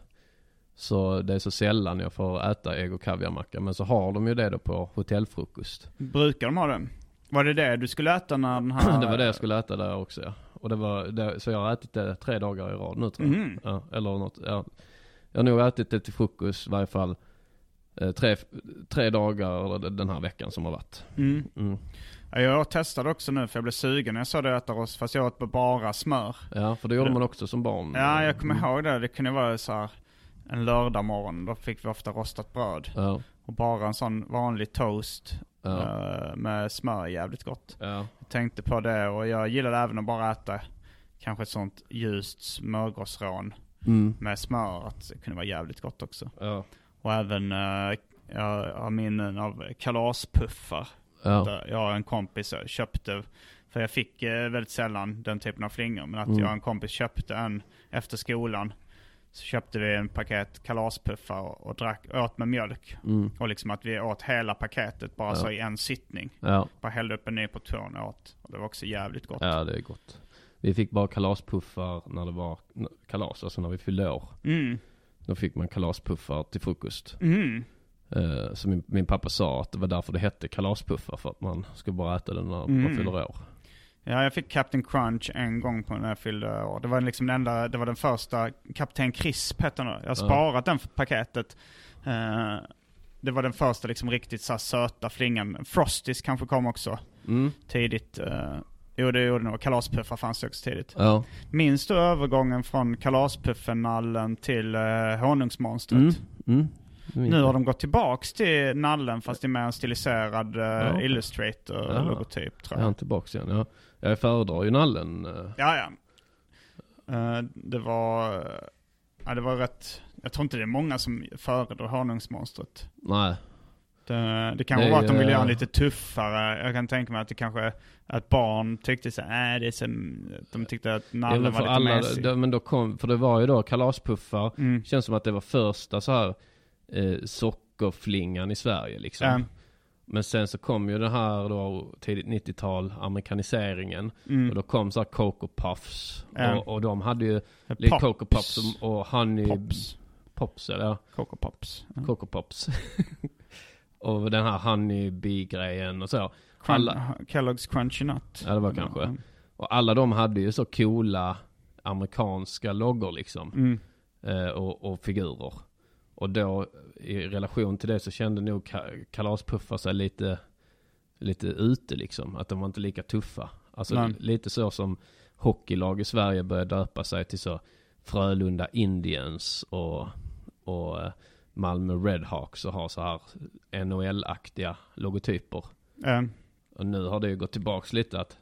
S9: Så det är så sällan jag får äta ägg och kaviarmacka, men så har de ju det då på hotellfrukost.
S8: Brukar de ha det? Var det det du skulle äta när den här...
S9: Det var det jag skulle äta där också, ja. Och det var det, så jag har ätit det tre dagar i rad nu tror jag. Mm. Ja, eller något, ja. Jag har nog ätit det till frukost i varje fall eh, tre, tre dagar den här veckan som har varit.
S8: Mm.
S9: Mm.
S8: Jag testade också nu för jag blev sugen. Jag sa det äta oss fast jag åt på bara smör.
S9: Ja, för det gjorde man också som barn.
S8: Ja, jag kommer mm. ihåg det. Det kunde vara så här en lördag morgon. Då fick vi ofta rostat bröd.
S9: Ja.
S8: Och bara en sån vanlig toast
S9: ja.
S8: uh, med smör, jävligt gott.
S9: Ja.
S8: Jag tänkte på det och jag gillade även att bara äta kanske ett sånt ljust smörgåsrån mm. med smör. Att det kunde vara jävligt gott också.
S9: Ja.
S8: Och även uh, jag har minnen av kalaspuffar.
S9: Ja.
S8: Jag har en kompis jag köpte, för jag fick eh, väldigt sällan den typen av flingor, men att
S9: mm.
S8: jag och en kompis köpte en efter skolan. Så köpte vi en paket kalaspuffar och, och drack, åt med mjölk. Mm. Och liksom att vi åt hela paketet bara ja. så i en sittning.
S9: Ja.
S8: Bara hällde upp en ny portion och åt. Och det var också jävligt gott.
S9: Ja, det är gott. Vi fick bara kalaspuffar när det var kalas, alltså när vi fyllde år.
S8: Mm.
S9: Då fick man kalaspuffar till frukost.
S8: Mm.
S9: Uh, så min, min pappa sa att det var därför det hette kalaspuffar, för att man skulle bara äta den när mm. man fyller år.
S8: Ja, jag fick Captain Crunch en gång på när jag fyllde år. Det var liksom den enda, det var den första Kapten Crisp hette den. Jag har sparat uh. den paketet. Uh, det var den första liksom riktigt så här söta flingan. Frosties kanske kom också
S9: mm.
S8: tidigt. Uh, jo, det gjorde nog. Kalaspuffar fanns också tidigt.
S9: Uh.
S8: Minns du övergången från kalaspuffen-nallen till uh, honungsmonstret?
S9: Mm. Mm.
S8: Nu har de gått tillbaks till nallen fast det är med en stiliserad uh, ja, okay. Illustrator-logotyp ja. tror jag.
S9: Jag är tillbaks igen, ja. Jag föredrar ju nallen. Uh.
S8: Ja, ja. Uh, det var... Uh, ja, det var rätt... Jag tror inte det är många som föredrar honungsmonstret.
S9: Nej.
S8: Det, det kanske det var att de ville göra lite tuffare. Jag kan tänka mig att det kanske... Att barn tyckte så här... Äh, det är som, de tyckte att nallen ja, var lite alla, mässig.
S9: Det, men då kom... För det var ju då kalaspuffar.
S8: Mm.
S9: Känns som att det var första så här... Eh, sockerflingan i Sverige liksom. Mm. Men sen så kom ju den här då tidigt nittiotal amerikaniseringen mm. och då kom så här Cocoa Puffs mm. och, och de hade ju lite Cocoa Puffs och, och Honey
S8: Pops,
S9: Pops eller
S8: Cocoa Pops.
S9: Mm. Cocoa Pops. Och den här Honey Bee-grejen och så.
S8: Crun-
S9: alla,
S8: Kellogg's Crunchy Nut.
S9: Ja, det var kanske. Mm. Och alla de hade ju så coola amerikanska loggor liksom.
S8: Mm.
S9: Eh, och, och figurer. Och då i relation till det så kände nog ka- kalaspuffar sig lite lite ute liksom. Att de var inte lika tuffa. Alltså
S8: Nej.
S9: lite så som hockeylag i Sverige började döpa sig till så Frölunda Indians och, och Malmö Redhawks och har så här N H L-aktiga logotyper.
S8: Mm.
S9: Och nu har det ju gått tillbaks lite att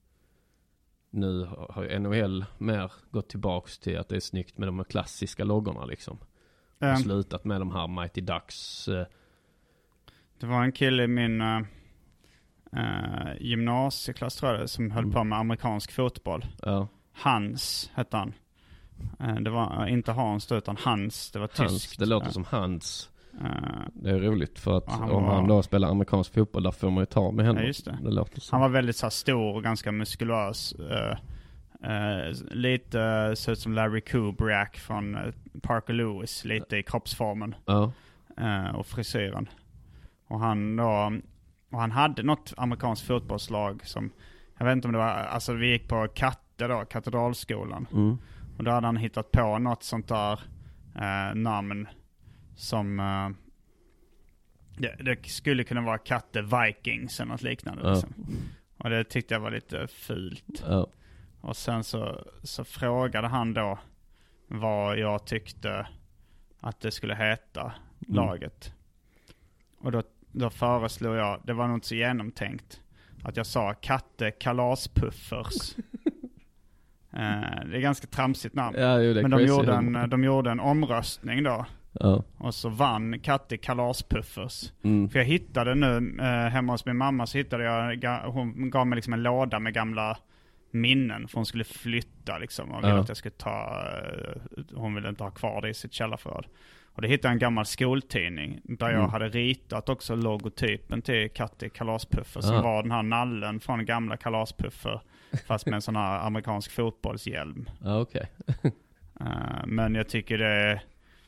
S9: nu har N H L mer gått tillbaks till att det är snyggt med de här klassiska loggorna liksom.
S8: Mm.
S9: Och slutat med de här Mighty Ducks. Eh.
S8: Det var en kille i min uh, uh, gymnasieklass tror jag som höll
S9: Mm.
S8: på med amerikansk fotboll.
S9: Ja.
S8: Hans hette han. Uh, det var uh, inte Hans då, utan Hans. Det var
S9: Hans,
S8: tyskt.
S9: det låter
S8: uh,
S9: som Hans.
S8: Uh,
S9: Det är roligt för att
S8: han
S9: om
S8: var-
S9: han då spelar amerikansk fotboll där får man ju ta med henne.
S8: Ja, just det.
S9: det låter så.
S8: Han var väldigt så här, stor och ganska muskulös. Uh, uh, lite uh, så ut som Larry Kubrick från uh, Parker Lewis. Lite i kroppsformen.
S9: Ja.
S8: Uh, och frisyren. Och han då, och han hade något amerikanskt fotbollslag som, jag vet inte om det var, alltså vi gick på Katte då, Katedralskolan.
S9: Mm.
S8: Och då hade han hittat på något sånt där uh, namn som uh, det, det skulle kunna vara Katte Vikings eller något liknande.
S9: Ja.
S8: Liksom. Och det tyckte jag var lite fult.
S9: Ja.
S8: Och sen så, så frågade han då vad jag tyckte att det skulle heta,
S9: Mm.
S8: laget. Och då, då föreslog jag, det var nog inte så genomtänkt, att jag sa Katte Kalaspuffers. eh, det är ganska tramsigt namn.
S9: Ja, jo, det är
S8: Men de
S9: crazy
S8: gjorde,
S9: humor.
S8: en, de gjorde en omröstning då.
S9: Ja.
S8: Och så vann Katte Kalaspuffers.
S9: Mm.
S8: För jag hittade nu, eh, hemma hos min mamma så hittade jag, ga, hon gav mig liksom en låda med gamla minnen. För hon skulle flytta liksom. Och ville
S9: Ja.
S8: att jag skulle ta, eh, hon ville inte ha kvar det i sitt källarförråd. Och det hittade jag en gammal skoltidning. Där jag
S9: Mm.
S8: hade ritat också logotypen till Katte Kalaspuffer. Som
S9: Ah.
S8: var den här nallen från gamla Kalaspuffer. Fast med en sån här amerikansk fotbollshjälm.
S9: Ja, okej.
S8: Uh, men jag tycker det är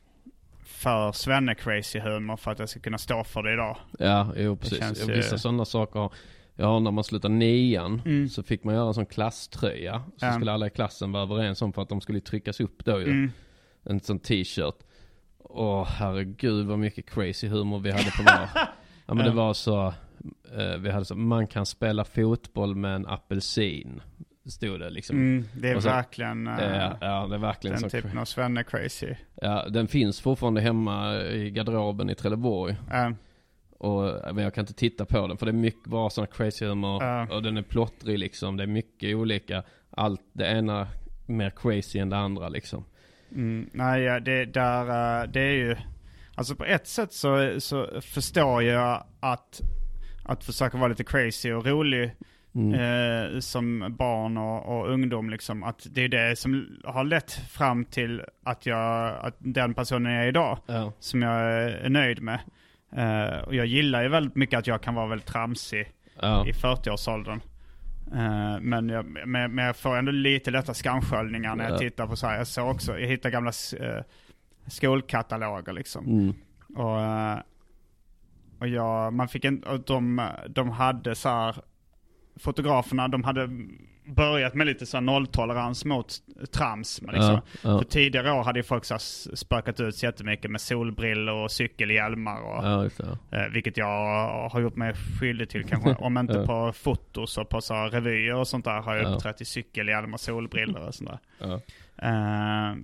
S8: för svenne-crazy humor för att jag ska kunna stå för det idag.
S9: Ja, jo, precis.
S8: känns,
S9: Vissa
S8: eh,
S9: sådana saker. Ja, när man slutar nian
S8: Mm.
S9: så fick man göra en sån klasströja. Så
S8: Ja.
S9: skulle alla i klassen vara överens om för att de skulle tryckas upp då ju.
S8: Mm.
S9: En sån t-shirt. Åh, herregud vad mycket crazy humor vi hade på vår. Ja, men det var så, eh, vi hade så, man kan spela fotboll med en apelsin. Stod det liksom.
S8: Mm, det är
S9: Och så-
S8: verkligen uh,
S9: Ja, ja, det är verkligen
S8: den
S9: så.
S8: typen av svenne-crazy.
S9: Ja, den finns fortfarande hemma i garderoben i Trelleborg.
S8: Uh,
S9: Och, men jag kan inte titta på den för det är mycket bara sådana crazy humor.
S8: Ja.
S9: Och den är plottrig liksom. Det är mycket olika. Allt det ena mer crazy än det andra liksom.
S8: mm, nej, ja, det, där, uh, det är ju... Alltså på ett sätt så, så förstår jag att, att försöka vara lite crazy och rolig
S9: Mm.
S8: eh, som barn och, och ungdom liksom. Att det är det som har lett fram till att jag, att den personen jag är idag.
S9: Ja.
S8: Som jag är nöjd med. Eh, och jag gillar ju väldigt mycket att jag kan vara väldigt tramsig
S9: Ja.
S8: i fyrtioårsåldern. Eh, men, jag, men, men jag får ändå lite lätta skamsköljningar när jag
S9: Ja.
S8: tittar på så här. Jag såg också, jag hittar gamla eh, skolkataloger liksom.
S9: Mm.
S8: Och, eh, och jag, man fick en, och de, de hade så här, fotograferna, de hade börjat med lite så här nolltolerans mot trams. Men liksom.
S9: Ja, ja.
S8: För tidigare år hade ju folk så här spökat ut sig jättemycket med solbrillor och cykelhjälmar. Och,
S9: Ja, just det.
S8: eh, vilket jag har gjort mig skyldig till kanske. Om inte
S9: Ja.
S8: på fotos och på så här revyer och sånt där har jag
S9: Ja.
S8: uppträtt i cykelhjälm och solbrillor och sånt där.
S9: Ja.
S8: Eh,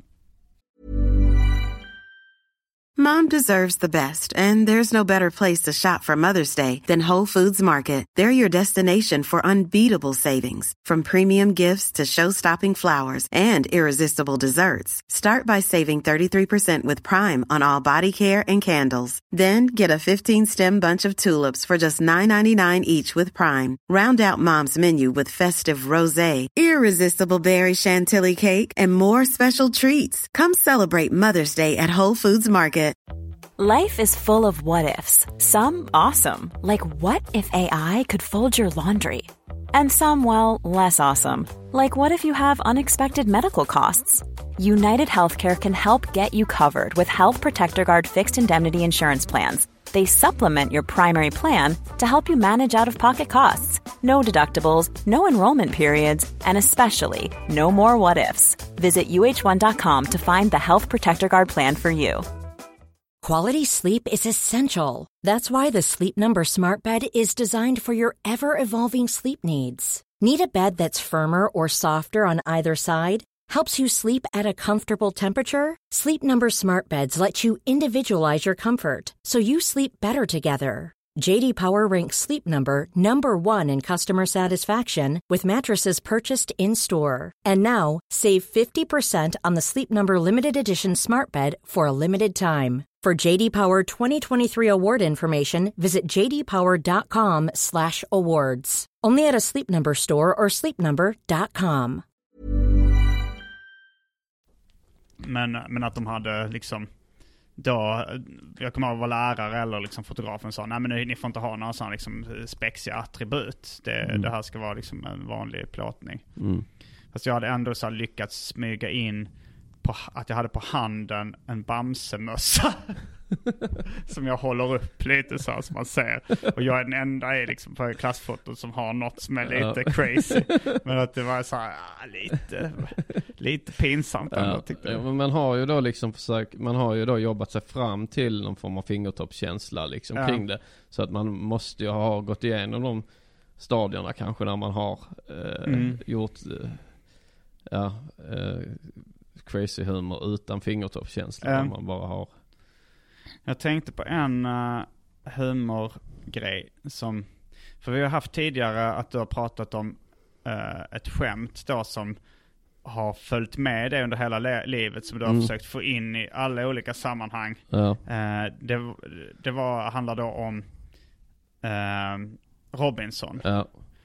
S5: Mom deserves the best, and there's no better place to shop for Mother's Day than Whole Foods Market. They're your destination for unbeatable savings, from premium gifts to show-stopping flowers and irresistible desserts. Start by saving thirty-three percent with Prime on all body care and candles. Then get a fifteen-stem bunch of tulips for just nine ninety-nine each with Prime. Round out Mom's menu with festive rosé, irresistible berry chantilly cake, and more special treats. Come celebrate Mother's Day at Whole Foods Market.
S4: Life is full of what-ifs. Some awesome, like what if A I could fold your laundry? And some, well, less awesome, like what if you have unexpected medical costs? United Healthcare can help get you covered with Health Protector Guard fixed indemnity insurance plans. They supplement your primary plan to help you manage out-of-pocket costs. No deductibles, no enrollment periods, and especially no more what-ifs. Visit U H one dot com to find the Health Protector Guard plan for you.
S10: Quality sleep is essential. That's why the Sleep Number Smart Bed is designed for your ever-evolving sleep needs. Need a bed that's firmer or softer on either side? Helps you sleep at a comfortable temperature? Sleep Number Smart Beds let you individualize your comfort, so you sleep better together. J D Power ranks Sleep Number number one in customer satisfaction with mattresses purchased in-store. And now, save fifty percent on the Sleep Number Limited Edition Smart Bed for a limited time. For J D Power twenty twenty-three award information, visit j d power dot com slash awards. Only at a Sleep Number store or sleep number dot com.
S8: Men, men att de hade liksom då, jag kommer ihåg att vara lärare eller liksom fotografen sa, nej men ni får inte ha några sådana liksom spexiga attribut. Det, mm. det här ska vara liksom en vanlig plåtning. Mm. Fast jag hade ändå så lyckats smyga in på, att jag hade på handen en bamsemössa som jag håller upp lite så som man ser. Och jag är den enda i liksom på klassfotot som har något som är lite ja. crazy. Men att det var så här, ja, lite lite pinsamt ändå,
S9: ja.
S8: tyckte jag.
S9: Ja, men man har ju då liksom försökt, man har ju då jobbat sig fram till någon form av fingertoppskänsla liksom ja. kring det. Så att man måste ju ha gått igenom de stadierna kanske när man har eh, mm. gjort eh, ja, eh, crazy humor utan fingertoppskänsla. Ja. Man bara har.
S8: Jag tänkte på en uh, humorgrej som, för vi har haft tidigare att du har pratat om uh, ett skämt då som har följt med dig under hela le- livet som du har mm. försökt få in i alla olika sammanhang. Ja. Uh, det, det var, handlade då om uh, Robinson. Ja.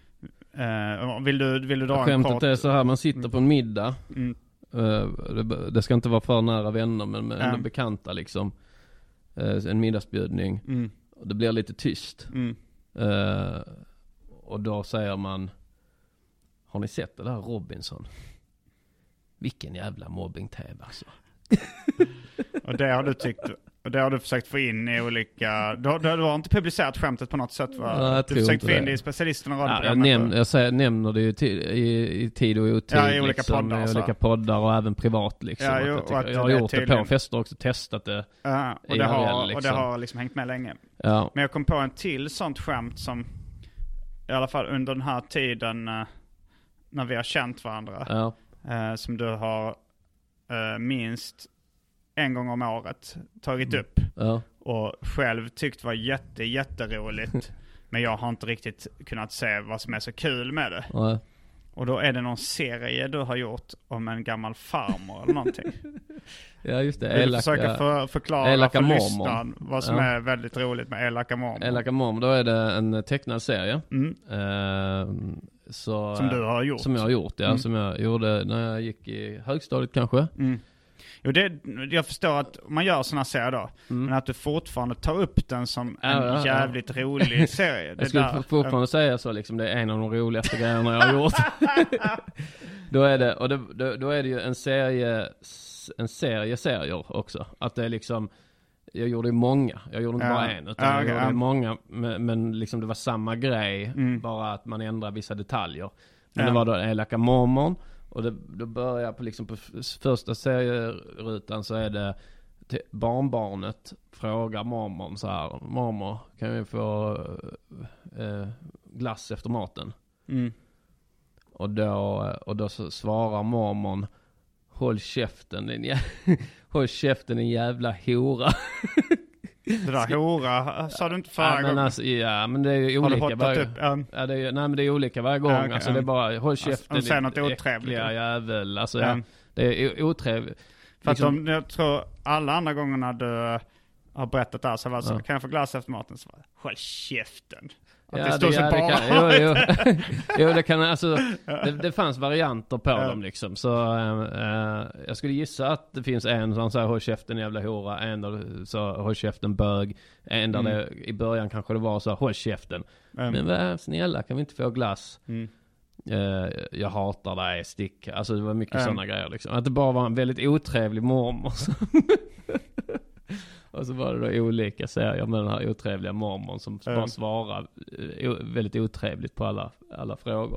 S8: Uh, vill du, vill du dra
S9: skämtet
S8: en kort?
S9: Är så här, man sitter på en middag.
S8: Mm.
S9: Uh, det, det ska inte vara för nära vänner men med mm. bekanta liksom. Uh, en middagsbjudning. Mm. Och det blir lite tyst. Mm. Uh, och då säger man, har ni sett det där Robinson? Vilken jävla mobbing-tv alltså.
S8: Och det har du tyckt, och det har du försökt få in i olika, du har, du har inte publicerat skämtet på något sätt va?
S9: Ja, jag
S8: du har försökt få in
S9: det
S8: i specialisterna
S9: ja, jag, näm- jag säger, nämner det ju t- i, i tid och otid
S8: ja, i olika
S9: liksom,
S8: poddar,
S9: i olika poddar och även privat liksom.
S8: Ja,
S9: att
S8: jo,
S9: jag, tycker,
S8: att
S9: jag har
S8: det
S9: gjort
S8: tydligen
S9: det på fester också, testat det.
S8: Ja, och, det har, liksom. och det har liksom hängt med länge. Ja. Men jag kom på en till sånt skämt som i alla fall under den här tiden uh, när vi har känt varandra ja. uh, som du har uh, minst en gång om året tagit upp ja. och själv tyckt var jätte, jätteroligt. Men jag har inte riktigt kunnat se vad som är så kul med det. Ja. Och då är det någon serie du har gjort om en gammal farmor eller någonting.
S9: Ja just det.
S8: Vill du försöka för, förklara
S9: elaka
S8: för lyssnaren vad som ja. är väldigt roligt med Elaka mormor?
S9: Elaka mormor, då är det en tecknad serie. Mm. Uh, så,
S8: som du har gjort?
S9: Som jag har gjort, ja. Mm. Som jag gjorde när jag gick i högstadiet kanske. Mm.
S8: Jo, det, jag förstår att man gör såna serier då. Mm. Men att du fortfarande tar upp den som ja, en ja, jävligt ja. rolig serie. Det
S9: jag skulle
S8: där,
S9: fortfarande um... säga så liksom, det är en av de roligaste grejerna jag har gjort. Då är det, och det, då, då är det ju en serie, en serie serier också. Att det är liksom, jag gjorde ju många. Jag gjorde inte ja. bara en, utan ja, okay, jag gjorde ja. många. Men, men liksom det var samma grej, mm. bara att man ändrar vissa detaljer. Men ja. det var då Elaka mormor. Och det, då börjar jag på, liksom på första serierutan så är det t- barnbarnet frågar mormor så här: mormor, kan vi få eh, glass efter maten? Mm. Och då, och då så svarar mormor: håll käften din jä- håll käften din jävla hora.
S8: Det där hora sa du inte förra
S9: ja, men
S8: gången.
S9: alltså, ja, men det är ju olika varje
S8: upp, um...
S9: ja, det är, nej, men det är olika varje gång. Ja, okay, alltså, um... det är bara, håll käften.
S8: Alltså, något otrevligt.
S9: Ja, jävel. Alltså, ja. Ja, det är otrevligt.
S8: För liksom... att de, jag tror alla andra gångerna du har berättat det här så var så, ja. kan jag få glass efter maten? Så var det, håll käften. Att
S9: ja,
S8: det står
S9: det,
S8: så
S9: ja,
S8: bara.
S9: Det kan, jo, jo. jo, det kan alltså, det, det fanns varianter på ja. dem liksom. Så äh, jag skulle gissa att det finns en som säger håll käften jävla hora, en där så håll käften bög, en där mm. det, i början kanske det var så håll käften. Mm. Men vad snälla, kan vi inte få glass? Mm. Uh, jag hatar dig, stick. Alltså det var mycket mm. sådana grejer liksom. Att det bara var en väldigt otrevlig mormor. Och så var det då olika serier med den här otrevliga mormon som mm. bara svarar o- väldigt otrevligt på alla, alla frågor.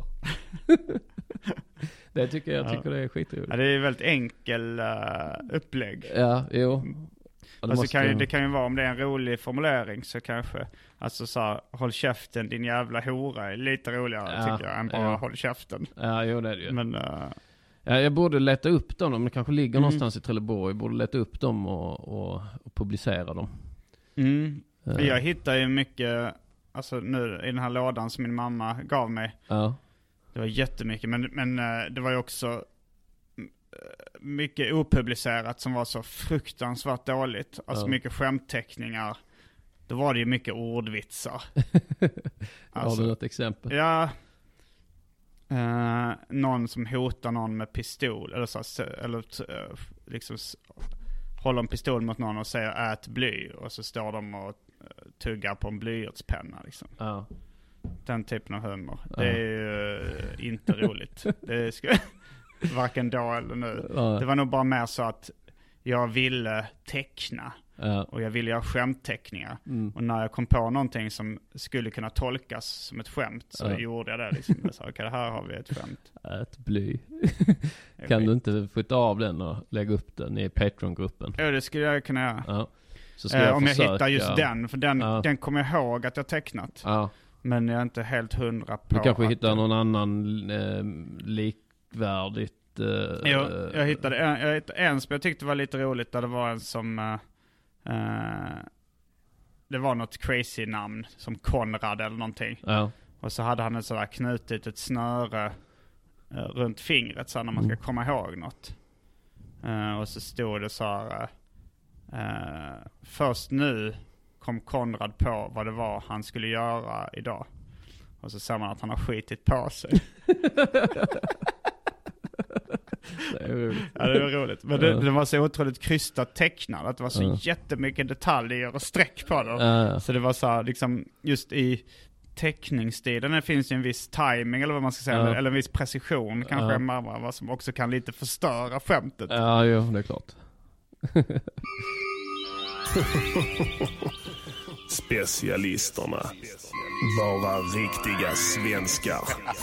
S9: Det tycker jag, jag tycker ja. det är skitroligt.
S8: Ja, det är väldigt enkel uh, upplägg.
S9: Ja, jo. Ja, det,
S8: alltså,
S9: måste...
S8: kan ju, det kan ju vara, om det är en rolig formulering så kanske, alltså så här, håll käften din jävla hora är lite roligare
S9: ja,
S8: tycker jag än bara
S9: ja.
S8: håll käften.
S9: Ja, jo det är det ju.
S8: Men, uh...
S9: ja, jag borde leta upp dem, de kanske ligger
S8: mm.
S9: någonstans i Trelleborg. Jag borde leta upp dem och, och, och publicera dem.
S8: Mm.
S9: Uh.
S8: Jag hittar ju mycket, alltså nu i den här lådan som min mamma gav mig.
S9: Ja.
S8: Det var jättemycket, men, men uh, det var ju också mycket opublicerat som var så fruktansvärt dåligt. Alltså
S9: ja.
S8: mycket skämtteckningar. Då var det ju mycket ordvitsar.
S9: Alltså, har du något exempel?
S8: Ja. Uh, någon som hotar någon med pistol. Eller, så, eller uh, liksom håller en pistol mot någon och säger ät bly. Och så står de och uh, tuggar på en blyertspenna. Liksom.
S9: Ja.
S8: Den typen av humor.
S9: Ja.
S8: Det är ju uh, inte roligt. Det ska... Varken då eller nu. Ja. Det var nog bara mer så att jag ville teckna. Ja. Och jag ville göra skämtteckningar. Mm. Och när jag kom på någonting som skulle kunna tolkas som ett skämt så ja. gjorde jag det. Liksom. Jag sa, okej, här har vi ett skämt.
S9: Ett bly. Kan du inte flytta av den och lägga upp den i Patreon-gruppen?
S8: Ja, det skulle jag kunna göra.
S9: Ja. Så ska jag
S8: eh, om
S9: försöka.
S8: jag hittar just den. För den,
S9: ja.
S8: den kommer jag ihåg att jag tecknat.
S9: Ja.
S8: Men jag är inte helt hundra på.
S9: Du kanske
S8: att
S9: hittar någon annan eh, lik värdigt. Uh,
S8: jo, jag hittade en, jag hittade en som jag tyckte var lite roligt där det var en som uh, uh, det var något crazy namn som Konrad eller någonting.
S9: Ja.
S8: Och så hade han ett sådär knutit ett snöre uh, runt fingret så när man ska komma ihåg något. Uh, och så stod det så här uh, först nu kom Konrad på vad det var han skulle göra idag. Och så ser man att han har skitit på sig.
S9: Det är roligt.
S8: Ja, det var roligt. Men det, det var så otroligt krystat tecknat. Att det var så ja. jättemycket detaljer och streck på det.
S9: Ja.
S8: Så det var så här, liksom, just i teckningsstilen det finns ju en viss timing eller vad man ska säga. Ja. Eller en viss precision kanske ja. mamma, vad som också kan lite förstöra skämtet.
S9: Ja, jo, det är klart.
S11: Specialisterna. Bara riktiga svenskar.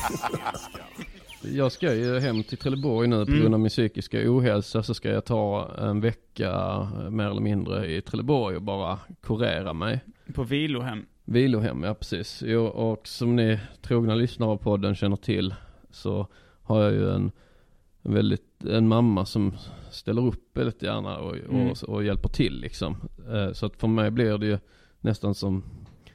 S9: Jag ska ju hem till Trelleborg nu på grund av min psykiska ohälsa, så ska jag ta en vecka mer eller mindre i Trelleborg och bara kurera mig.
S8: På vilohem?
S9: Vilohem, ja precis. Jo, och som ni trogna lyssnare av podden känner till så har jag ju en, en väldigt en mamma som ställer upp väldigt gärna och, mm. och, och hjälper till liksom. Så att för mig blir det ju nästan som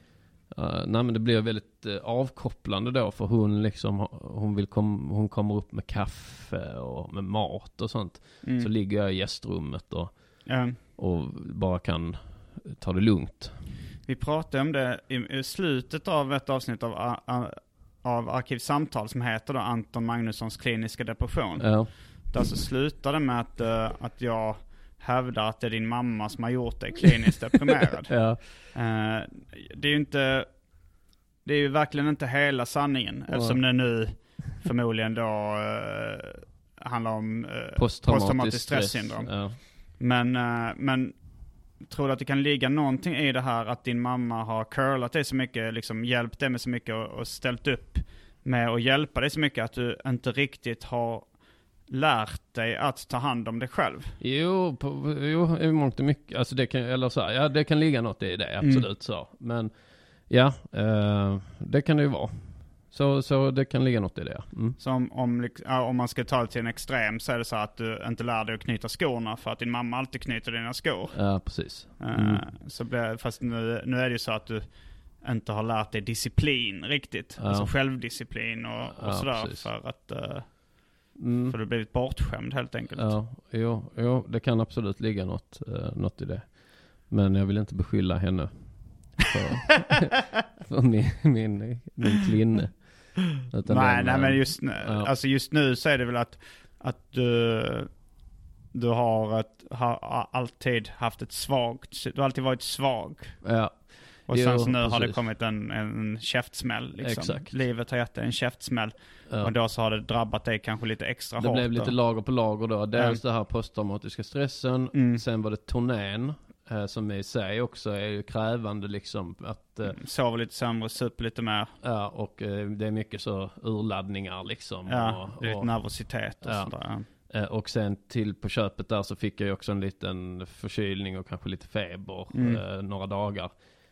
S9: Uh, nej men det blir väldigt uh, avkopplande då, för hon liksom hon vill kom, hon kommer upp med kaffe och med mat och sånt. Mm. Så ligger jag i gästrummet och,
S8: ja.
S9: och bara kan ta det lugnt.
S8: Vi pratade om det i, i slutet av ett avsnitt av, a, av Arkivsamtal som heter då Anton Magnussons kliniska depression.
S9: Ja.
S8: Där så slutade med att, uh, att jag hävdar att det är din mamma som har gjort dig kliniskt deprimerad.
S9: Ja.
S8: Uh, det är ju inte, det är ju verkligen inte hela sanningen, ja. Eftersom det nu förmodligen då uh, handlar om uh, posttraumatiskt stressyndrom.
S9: Stress, ja.
S8: Men, uh, men tror du att det kan ligga någonting i det här att din mamma har curlat dig så mycket, liksom hjälpt dig med så mycket och, och ställt upp med att hjälpa dig så mycket att du inte riktigt har lärt dig att ta hand om dig själv?
S9: Jo, på, jo i mångt och mycket. Alltså det kan, eller så här, ja, det kan ligga något i det, absolut mm. så. Men ja, eh, det kan det ju vara. Så, så det kan ligga något i det. Mm.
S8: Så om, om, om man ska ta det till en extrem så är det så att du inte lär dig att knyta skorna för att din mamma alltid knyter dina skor.
S9: Ja, precis.
S8: Mm. Uh, så blir, fast nu, nu är det ju så att du inte har lärt dig disciplin riktigt. Ja. Alltså självdisciplin och, och
S9: ja,
S8: sådär.
S9: Precis.
S8: För att uh,
S9: mm.
S8: för du har blivit bortskämd helt enkelt.
S9: Ja, jo, jo, det kan absolut ligga något, uh, något i det. Men jag vill inte beskylla henne för, för min, min, min klinne.
S8: Utan nej, den, nej men just nu, ja. alltså just nu så är det väl att, att du, du har, ett, har alltid haft ett svagt, du har alltid varit svag.
S9: Ja.
S8: Och sen
S9: jo,
S8: så nu
S9: precis.
S8: har det kommit en, en käftsmäll. Liksom.
S9: Exakt.
S8: Livet har gett dig en käftsmäll. Ja. Och då så har det drabbat dig kanske lite extra
S9: det
S8: hårt.
S9: Det blev lite
S8: då.
S9: lager på lager då. Dels
S8: ja.
S9: det här posttraumatiska stressen.
S8: Mm.
S9: Sen var det turnén. Eh, som i sig också är ju krävande liksom. Att, eh,
S8: sover lite sämre, super lite mer.
S9: Ja, och eh, det är mycket så urladdningar liksom.
S8: Ja,
S9: och,
S8: det är
S9: och,
S8: lite nervositet och
S9: ja.
S8: sånt där. Ja.
S9: Eh, och sen till på köpet där så fick jag ju också en liten förkylning och kanske lite feber mm. eh, några dagar.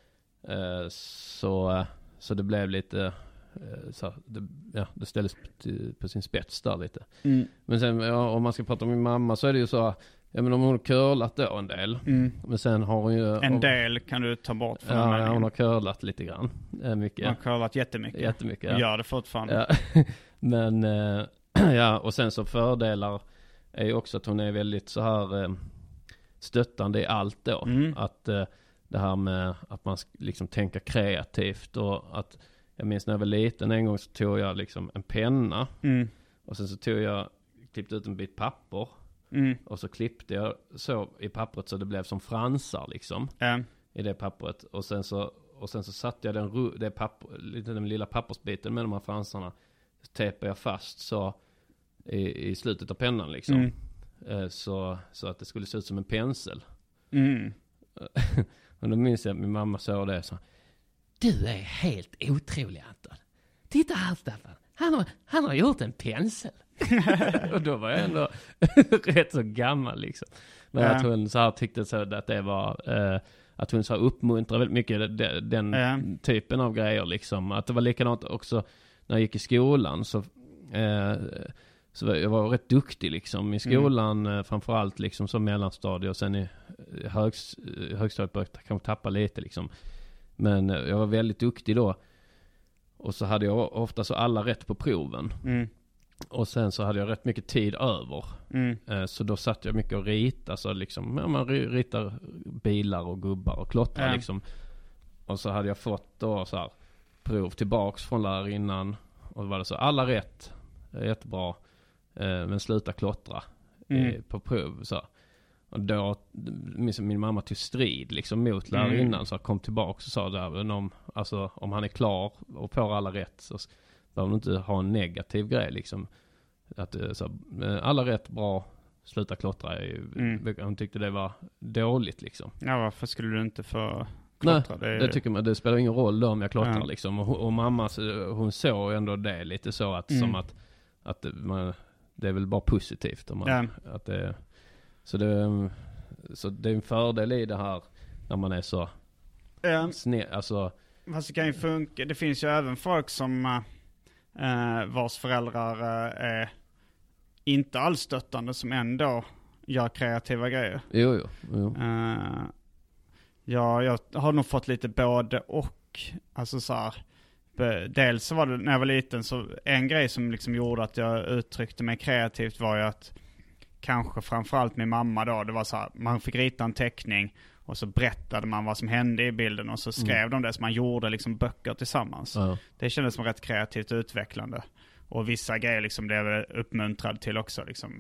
S9: Eh, så, så det blev lite eh, så det, ja, det ställdes på, på sin spets där lite. Mm. Men sen ja, om man ska prata om min mamma så är det ju så, ja men om hon har curlat då en del. Mm. Men sen har hon ju...
S8: En del kan du ta bort från
S9: ja, ja, hon har curlat lite grann. Eh, mycket.
S8: Hon har curlat jättemycket.
S9: Jättemycket,
S8: ja.
S9: Gör
S8: det fortfarande.
S9: Ja. Men eh, ja, och sen så fördelar är ju också att hon är väldigt så här eh, stöttande i allt då. Mm. Att eh, det här med att man liksom tänka kreativt och att jag minns när jag var liten en gång så tog jag liksom en penna mm. och sen så tog jag klippte ut en bit papper mm. och så klippte jag så i pappret så det blev som fransar liksom mm. i det pappret och sen så och sen så satte jag den det papper, den lilla pappersbiten med de här fransarna så tejpade jag fast så i, i slutet av pennan liksom mm. eh, så, så att det skulle se ut som en pensel mm. Och då minns jag att min mamma sa det så: du är helt otrolig Anton. Titta här Staffan. Han har, han har gjort en pensel. Och då var jag ändå rätt så gammal liksom. Men ja. Att hon så här tyckte så att det var eh, att hon så här uppmuntrade väldigt mycket de, den ja. typen av grejer liksom. Att det var likadant också när jag gick i skolan så eh, så jag var rätt duktig liksom i skolan mm. framförallt liksom som mellanstadie och sen i högs, högstadiet började jag kanske tappa lite liksom. Men jag var väldigt duktig då. Och så hade jag ofta så alla rätt på proven. Mm. Och sen så hade jag rätt mycket tid över. Mm. Så då satt jag mycket och ritade så liksom, ja, man ritar bilar och gubbar och klottrar mm. liksom. Och så hade jag fått då så här prov tillbaks från lärarinnan och då var det så alla rätt. Jättebra. Men sluta klottra mm. på prov så. Och då min mamma tog strid liksom mot lärarinnan mm. så jag kom tillbaka och sa där om alltså om han är klar och får alla rätt så behöver man inte ha en negativ grej liksom att så alla rätt bra sluta klottra mm. hon tyckte det var dåligt liksom. Ja,
S8: varför skulle du inte få klottra?
S9: Nej, det, det tycker man det spelar ingen roll då om jag klottrar ja. liksom och, och mamma hon såg ändå det lite så att mm. som att att man det är väl bara positivt om man ja. att det så det så det är en fördel i det här när man är så
S8: ja.
S9: sned alltså
S8: fast det kan ju funka. Det finns ju även folk som äh, vars föräldrar äh, är inte alls stöttande som ändå gör kreativa grejer.
S9: Jo jo. jo.
S8: Äh, ja, jag har nog fått lite både och alltså så här, dels så var det när jag var liten så en grej som liksom gjorde att jag uttryckte mig kreativt var ju att kanske framförallt min mamma då, det var så här, man fick rita en teckning och så berättade man vad som hände i bilden och så skrev mm. de det så man gjorde liksom böcker tillsammans. Ja. Det kändes som rätt kreativt utvecklande. Och vissa grejer liksom blev jag uppmuntrad till också liksom.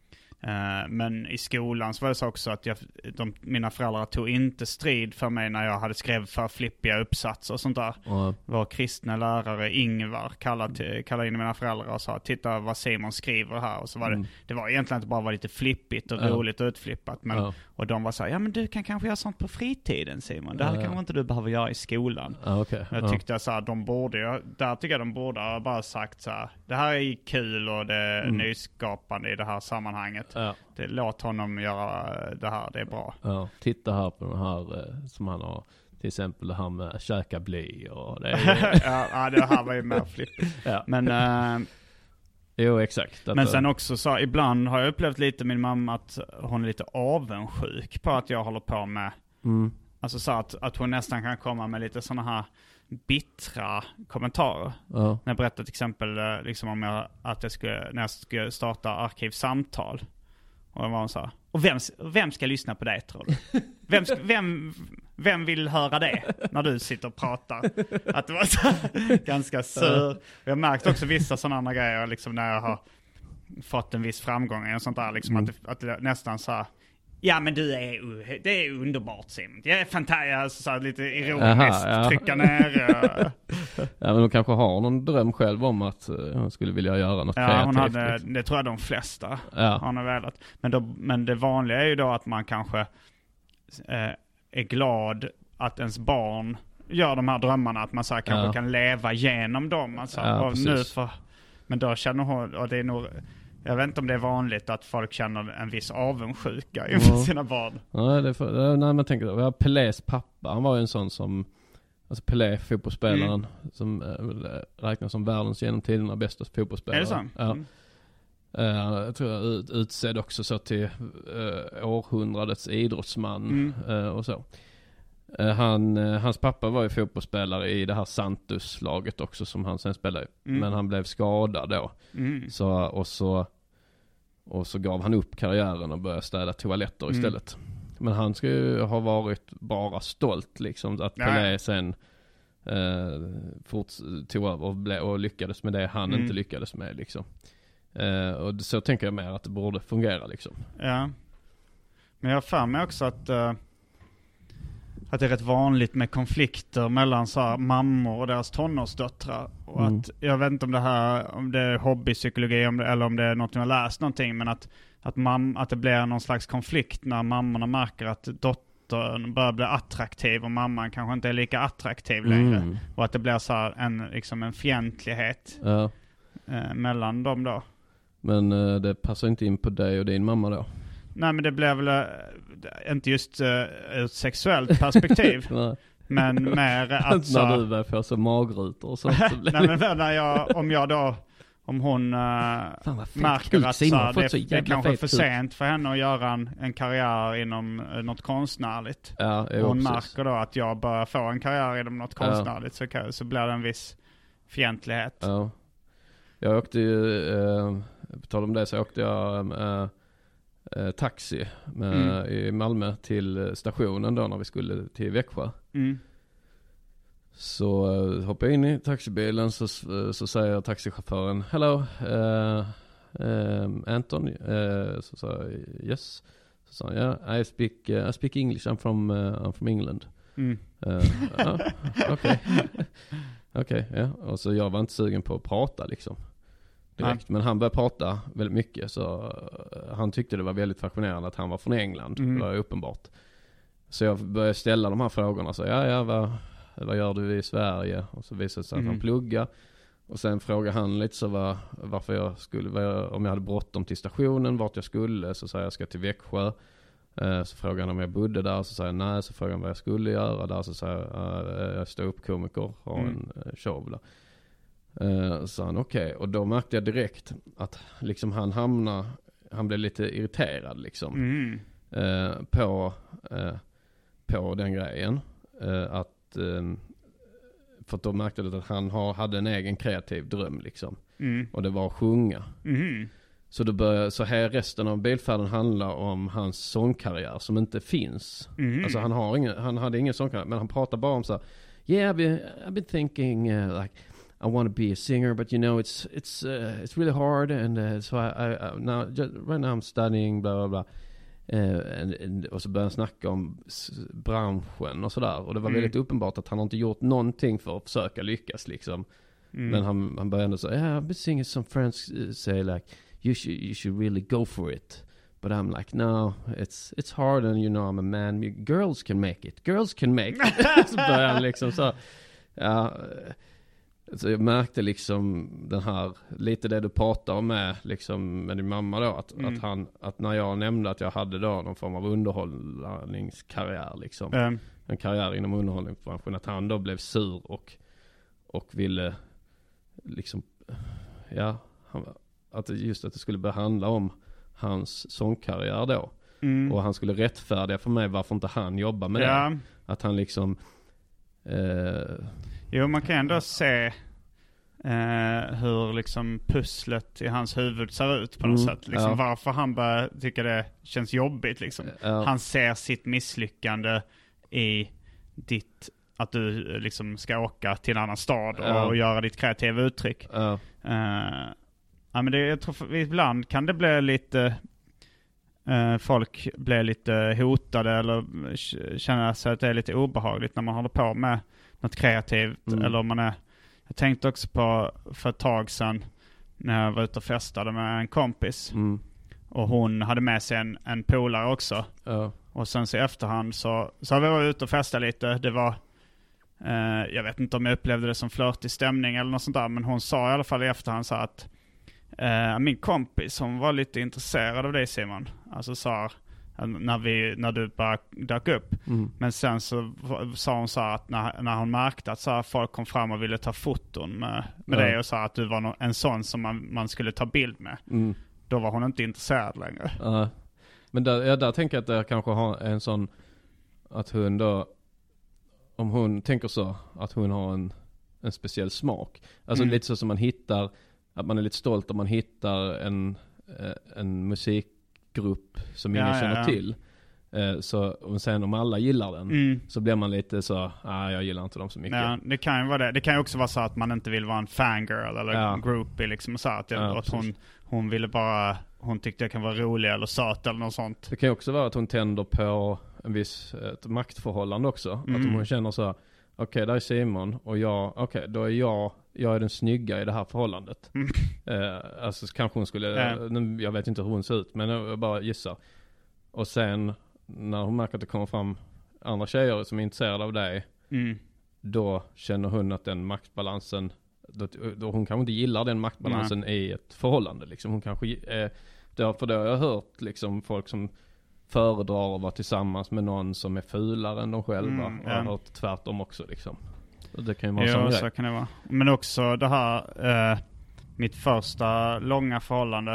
S8: Uh, men i skolan så var det så också att jag, de, mina föräldrar tog inte strid för mig när jag hade skrivit för flippiga uppsatser och sånt där. Mm. Vår kristna lärare Ingvar kallade, kallade in mina föräldrar och sa titta vad Simon skriver här. Och så var det, mm. det var egentligen inte bara var lite flippigt och mm. roligt och utflippat. Men, mm. Och de var så här, ja men du kan kanske göra sånt på fritiden Simon. Det här mm. kanske inte du behöver göra i skolan.
S9: Mm, okay.
S8: Jag tyckte mm. så här, de borde, jag, där tycker jag de borde ha bara sagt så här, det här är kul och det är mm. nyskapande i det här sammanhanget. Ja. Det, låt honom göra det här, det är bra.
S9: Ja, titta här på den här eh, som han har, till exempel det här med käka bly och det är...
S8: ja, det här var ju mer flippigt. Ja. Men, eh,
S9: jo, exakt.
S8: Men sen också så, ibland har jag upplevt lite min mamma att hon är lite avundsjuk på att jag håller på med, mm. alltså så att, att hon nästan kan komma med lite såna här bittra kommentarer. Ja. När jag berättade till exempel liksom om jag, att jag skulle, när jag skulle starta arkivsamtal. Och det var hon så. Och vem, vem ska lyssna på det tror du? Vem, vem, vem vill höra det när du sitter och pratar? Att det var så ganska sur. Jag märkte också vissa sådana grejer liksom när jag har fått en viss framgång och sånt där liksom mm. att, det, att det nästan så här, ja men du är det är underbart Simon. Jag är fantastisk så lite ironiskt Aha, ja. trycka ner. Ja.
S9: Ja men hon kanske har någon dröm själv om att uh, hon skulle vilja göra något
S8: ja,
S9: kreativt.
S8: Hon hade, liksom. Det tror jag de flesta ja. har velat. Men, då, men det vanliga är ju då att man kanske eh, är glad att ens barn gör de här drömmarna, att man så här, kanske ja. kan leva genom dem. Alltså, ja, och nu för, men då känner hon, och det är nog Jag vet inte om det är vanligt att folk känner en viss avundsjuka inför
S9: Ja.
S8: sina barn.
S9: Nej, det är för, nej, man tänker då. Pelés pappa, han var ju en sån som, alltså Pelé, fotbollsspelaren,
S8: Mm.
S9: som äh, räknas som världens genom tiderna bästa fotbollsspelare.
S8: Är det så?
S9: Ja.
S8: Mm.
S9: Uh, jag tror jag ut, utsedd också så till uh, århundradets idrottsman
S8: Mm.
S9: uh, och så. Uh, han, uh, hans pappa var ju fotbollsspelare i det här Santos-laget också som han sen spelade i.
S8: Mm.
S9: Men han blev skadad då.
S8: Mm.
S9: Så, och, så, och så gav han upp karriären och började städa toaletter
S8: Mm.
S9: istället. Men han ska ju ha varit bara stolt liksom att Pelé
S8: Ja.
S9: sen uh, fort tog över och, ble, och lyckades med det han
S8: Mm.
S9: inte lyckades med liksom. Uh, och så tänker jag mer att det borde fungera liksom.
S8: Ja. Men jag har för mig också att, uh, att det är rätt vanligt med konflikter mellan så här, mammor och deras tonårsdöttrar. Och
S9: Mm.
S8: att, jag vet inte om det här om det är hobbypsykologi om det, eller om det är något jag har läst någonting, men att, att, mam, att det blir någon slags konflikt när mammorna märker att dottern börjar bli attraktiv och mamman kanske inte är lika attraktiv längre.
S9: Mm.
S8: Och att det blir så här en, liksom en fientlighet
S9: Ja.
S8: uh, mellan dem då.
S9: Men uh, det passar inte in på dig och din mamma då?
S8: Nej, men det blev väl äh, inte just äh, ur ett sexuellt perspektiv.
S9: Nej.
S8: Men mer att så...
S9: när du börjar få så magrutor och sånt. Så blir
S8: Nej, men när jag, om jag då, om hon äh, märker
S9: kuk,
S8: att så,
S9: Simon har fått
S8: det,
S9: så
S8: det är
S9: jävla
S8: kanske
S9: fet
S8: för
S9: kuk.
S8: sent för henne att göra en, en karriär inom äh, något konstnärligt.
S9: Ja,
S8: och
S9: jo,
S8: hon
S9: precis.
S8: märker då att jag börjar få en karriär inom något konstnärligt, så, kan, så blir det en viss fientlighet.
S9: Ja. Jag åkte ju, eh, på tal om det så åkte jag eh, eh, taxi med,
S8: Mm.
S9: i Malmö till stationen då när vi skulle till Växjö.
S8: Mm.
S9: Så uh, hoppar jag in i taxibilen så, så säger taxichauffören hello, uh, um, Anton, uh, så sa jag yes. Så sa han yeah, I speak, uh, I speak English, I'm from, uh, I'm from England.
S8: Mm.
S9: Uh, ah, okej. Okej, ja. Och så jag var inte sugen på att prata liksom. Direkt.
S8: Ja.
S9: Men han började prata väldigt mycket så uh, han tyckte det var väldigt fascinerande att han var från England.
S8: Mm.
S9: Det var uppenbart. Så jag började ställa de här frågorna. Så ja, ja, vad, vad gör du i Sverige? Och så visade det sig att
S8: Mm.
S9: han pluggar. Och sen frågade han lite så var, varför jag skulle, vad jag, om jag hade bråttom till stationen, vart jag skulle. Så sa jag, jag ska till Växjö. Uh, så frågade han om jag bodde där. Så sa jag nej. Så frågade han vad jag skulle göra där. Så sa jag, uh, jag står upp komiker, har
S8: Mm.
S9: en uh, show där. Uh, så han okej. Okay. Och då märkte jag direkt att liksom han hamnar, han blev lite irriterad liksom.
S8: Mm.
S9: Uh, på, uh, på den grejen. Uh, att, uh, för att då märkte jag att han har, hade en egen kreativ dröm liksom.
S8: Mm.
S9: Och det var att sjunga.
S8: Mm.
S9: Så då började, så här resten av bilfärden handlar om hans sångkarriär som inte finns.
S8: Mm.
S9: Alltså han har ingen, han hade ingen sångkarriär, men han pratar bara om så här, yeah, I've been, I've been thinking uh, like I want to be a singer, but you know it's it's uh, it's really hard, and uh, so I, I, I now just, right now I'm studying blah blah blah. Uh, and, and, och så började han snacka om s- branschen och sådär. Och det var
S8: Mm.
S9: väldigt uppenbart att han har inte gjort någonting för att försöka lyckas liksom.
S8: Mm.
S9: Men han, han började ändå säga, yeah, I've been seeing some friends uh, say like you should you should really go for it. But I'm like, no, it's it's hard, and you know I'm a man. Girls can make it. Girls can make it. Så började han liksom så. Ja, så jag märkte liksom den här, lite det du pratar om med, liksom med din mamma då. Att,
S8: Mm.
S9: att, han, att när jag nämnde att jag hade då någon form av underhållningskarriär liksom.
S8: Mm.
S9: En karriär inom underhållningsbranschen. Att han då blev sur och, och ville liksom, ja, han, att just att det skulle börja handla om hans sångkarriär då.
S8: Mm.
S9: Och han skulle rättfärdiga för mig varför inte han jobbar med
S8: Ja.
S9: det. Att han liksom eh,
S8: Jo, man kan ändå se eh, hur liksom pusslet i hans huvud ser ut på något
S9: Mm,
S8: sätt. Liksom
S9: ja.
S8: varför han börjar tycka det känns jobbigt. Liksom.
S9: Ja.
S8: Han ser sitt misslyckande i ditt, att du liksom ska åka till en annan stad
S9: Ja.
S8: och göra ditt kreativa uttryck.
S9: ja,
S8: Eh, ja, men det, jag tror för, ibland kan det bli lite eh, folk blir lite hotade eller k- känner sig att det är lite obehagligt när man håller på med något kreativt.
S9: Mm.
S8: Eller om man är, jag tänkte också på för ett tag sedan när jag var ute och festade med en kompis.
S9: mm,
S8: Och hon hade med sig en, en polare också.
S9: ja,
S8: Och sen så i efterhand så, så har vi varit ute och festat lite. Det var, eh, jag vet inte om jag upplevde det som flörtig stämning eller något sånt där. Men hon sa i alla fall i efterhand så att uh, min kompis som var lite intresserad av dig, Simon. Alltså sa när, vi, när du bara dök upp. Mm. Men sen så sa hon så att när, när hon märkte att så här, folk kom fram och ville ta foton med, med ja. dig och sa att du var no, en sån som man, man skulle ta bild med. Mm. Då var hon inte intresserad längre.
S9: Ja. Men där, ja, där tänker jag att jag kanske har en sån att hon då, om hon tänker så, att hon har en, en speciell smak. Alltså mm. lite så som man hittar, att man är lite stolt om man hittar en, en musikgrupp som ingen ja, känner ja, ja. till. Så och sen om alla gillar den mm. så blir man lite så, ah, jag gillar inte dem så mycket.
S8: Ja, det kan ju vara det. Det kan ju också vara så att man inte vill vara en fangirl eller ja. groupie liksom, så att, jag, ja, att hon, hon ville bara, hon tyckte jag kan vara rolig eller söt eller något sånt.
S9: Det kan ju också vara att hon tänder på en viss ett maktförhållande också. Mm. Att om hon känner så, okej, okay, där är Simon och jag, okej, okay, då är jag jag är den snygga i det här förhållandet. Mm. Eh, alltså kanske hon skulle, ja. jag vet inte hur hon ser ut, men jag bara gissar. Och sen när hon märker att det kommer fram andra tjejer som är intresserade av dig, mm. då känner hon att den maktbalansen, då, då hon kanske inte gillar den maktbalansen mm. i ett förhållande. Liksom. Hon kanske, eh, då, för det har jag hört liksom, folk som föredrar att vara tillsammans med någon som är fulare än de själva. Mm, ja. Och jag har hört tvärtom också. Liksom. Och det kan ju vara
S8: ja,
S9: sån
S8: så
S9: grej.
S8: Kan det vara. Men också det här, eh, mitt första långa förhållande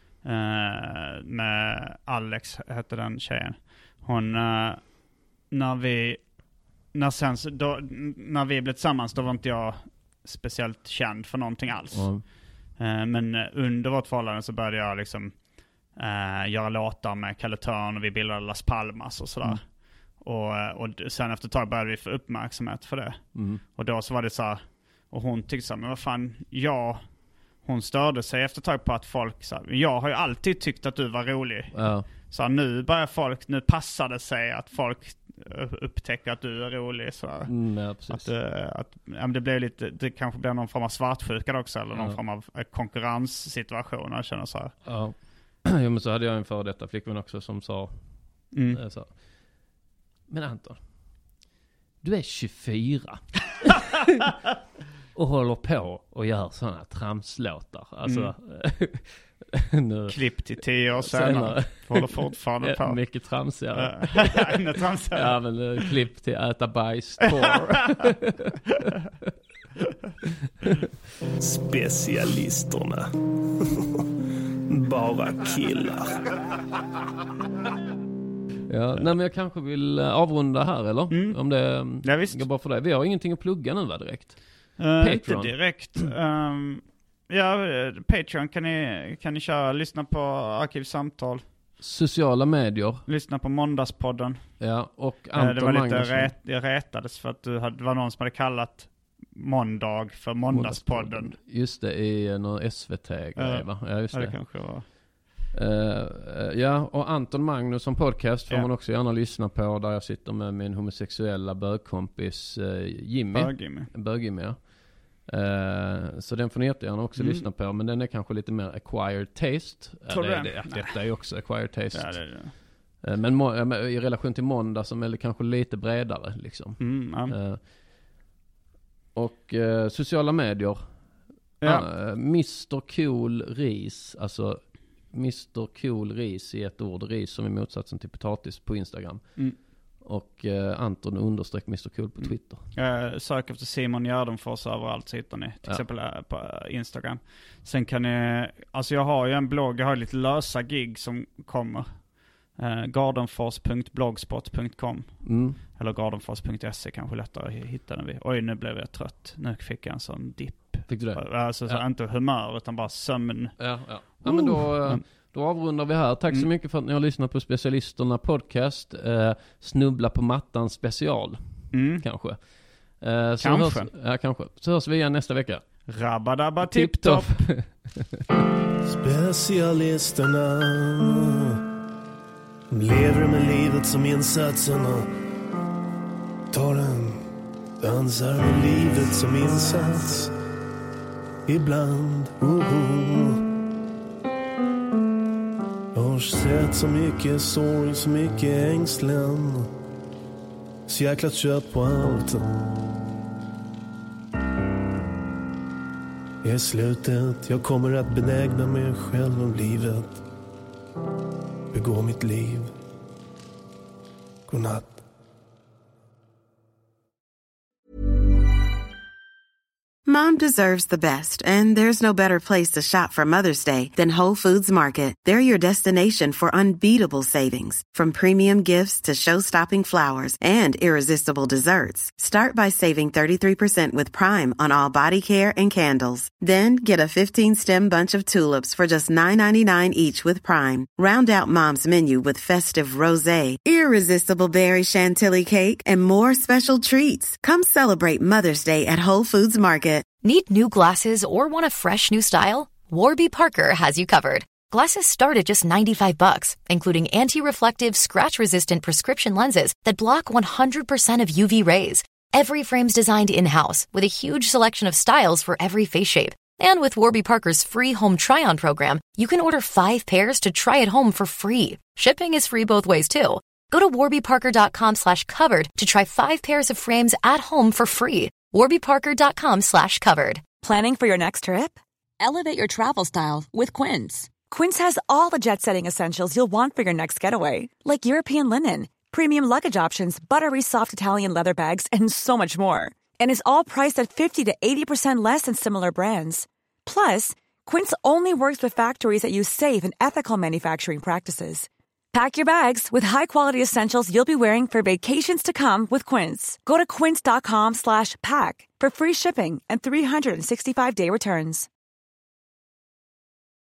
S8: eh, med Alex, hette den tjejen. Hon, uh, när vi när, sen, då, när vi blev tillsammans, då var inte jag speciellt känd för någonting alls. Mm. Uh, men under vårt förhållande så började jag liksom uh, göra låtar med Kalle Törn och vi bildade Las Palmas och sådär. Mm. Och, och sen efter ett tag började vi få uppmärksamhet för det. Mm. Och då så var det så här, och hon tyckte så här, men vad fan, jag... Hon störde sig efter ett tag på att folk sa, jag har ju alltid tyckt att du var rolig. Ja. Så nu börjar folk, nu passar det sig att folk upptäcker att du är rolig. Så
S9: mm, ja, precis.
S8: Att, att, ja, det blir lite, det kanske blir någon form av svartsjuka också, eller någon ja. form av konkurrenssituation. Jag känner så här.
S9: Ja. Jo, men så hade jag en för detta flickvän också som sa, mm. äh, så, men Anton, du är tjugofyra. Och håller på och gör sådana tramslåtar. Alltså,
S8: mm. nu, klipp till tio år senare. Håller fortfarande på.
S9: Mycket tramsigare.
S8: Ännu tramsigare.
S9: Ja, men uh, klipp till äta bajs torr.
S11: Specialisterna. Bara killar.
S9: Ja, nej, men jag kanske vill avrunda här, eller? Mm. Om det
S8: ja, visst.
S9: går bra för dig. Vi har ingenting att plugga nu, va, direkt?
S8: Uh, inte direkt. Um, ja, Patreon kan ni, kan ni köra. Lyssna på Arkivsamtal.
S9: Sociala medier.
S8: Lyssna på Måndagspodden.
S9: Ja, och Anton uh,
S8: det var
S9: Magnusson.
S8: lite rät, jag rätades för att du hade, det var någon som hade kallat måndag för Måndagspodden.
S9: Just det, i någon S V T-grej, uh, va? Ja, just
S8: ja,
S9: det.
S8: det kanske var.
S9: Uh, ja, och Anton Magnusson podcast får
S8: ja.
S9: man också gärna lyssna på, där jag sitter med min homosexuella bögkompis uh, Jimmy.
S8: Bög-Jimmy.
S9: Bög-Jimmy, ja. Uh, så den får ni jättegärna också mm. lyssna på, men den är kanske lite mer acquired taste.
S8: Tror
S9: uh,
S8: du
S9: det, det, Detta är ju också acquired taste.
S8: Ja, det är det.
S9: Uh, men må, uh, i relation till måndag som är kanske lite bredare liksom.
S8: Mm, ja.
S9: uh, och uh, sociala medier.
S8: Ja.
S9: Uh, mister Cool Ris, alltså mister Cool Ris i ett ord, ris som är motsatsen till potatis på Instagram. Mm. Och eh, Anton understreck mister Cool på Twitter.
S8: Mm. Uh, sök efter Simon Gärdenfors överallt så hittar ni. Till ja. exempel uh, på uh, Instagram. Sen kan ni, alltså jag har ju en blogg, jag har lite lösa gig som kommer. Uh, gardenfors punkt blogspot punkt com mm. Eller gardenfors punkt se kanske lättare att hitta den vid. Oj, nu blev jag trött. Nu fick jag en sån dipp.
S9: Fick du det?
S8: Alltså så
S9: ja.
S8: inte humör utan bara sömn.
S9: Ja, ja. Ja, men då, då avrundar vi här. Tack mm. så mycket för att ni har lyssnat på Specialisterna podcast. Eh, snubbla på mattan special. Mm. Kanske. Eh, så
S8: kanske.
S9: Hörs, ja, kanske. Så hörs vi igen nästa vecka.
S8: Rabadabba tipptopp.
S11: Specialisterna lever med livet som insatserna. Tar den, dansar med livet som insats. Ibland, oh. Jag har sett så mycket sorg, så mycket ängslan. Så jäkla kött på allt. är slutet. Jag kommer att benägna mig själv om livet. Begå mitt liv. Godnatt.
S5: Mom deserves the best, and there's no better place to shop for Mother's Day than Whole Foods Market. They're your destination for unbeatable savings, from premium gifts to show-stopping flowers and irresistible desserts. Start by saving thirty-three percent with Prime on all body care and candles. Then get a fifteen-stem bunch of tulips for just nine ninety-nine each with Prime. Round out Mom's menu with festive rosé, irresistible berry chantilly cake, and more special treats. Come celebrate Mother's Day at Whole Foods Market.
S3: Need new glasses or want a fresh new style? Warby Parker has you covered. Glasses start at just ninety-five bucks, including anti-reflective, scratch-resistant prescription lenses that block one hundred percent of U V rays. Every frame's designed in-house with a huge selection of styles for every face shape. And with Warby Parker's free home try-on program, you can order five pairs to try at home for free. Shipping is free both ways, too. Go to warbyparker.com slash covered to try five pairs of frames at home for free. warbyparker.com slash covered.
S4: Planning for your next trip?
S10: Elevate your travel style with Quince.
S4: Quince has all the jet-setting essentials you'll want for your next getaway, like European linen, premium luggage options, buttery soft Italian leather bags, and so much more. And is all priced at fifty to eighty percent less than similar brands. Plus, Quince only works with factories that use safe and ethical manufacturing practices. Pack your bags with high-quality essentials you'll be wearing for vacations to come with Quince. Go to quince.com slash pack for free shipping and three sixty-five day returns.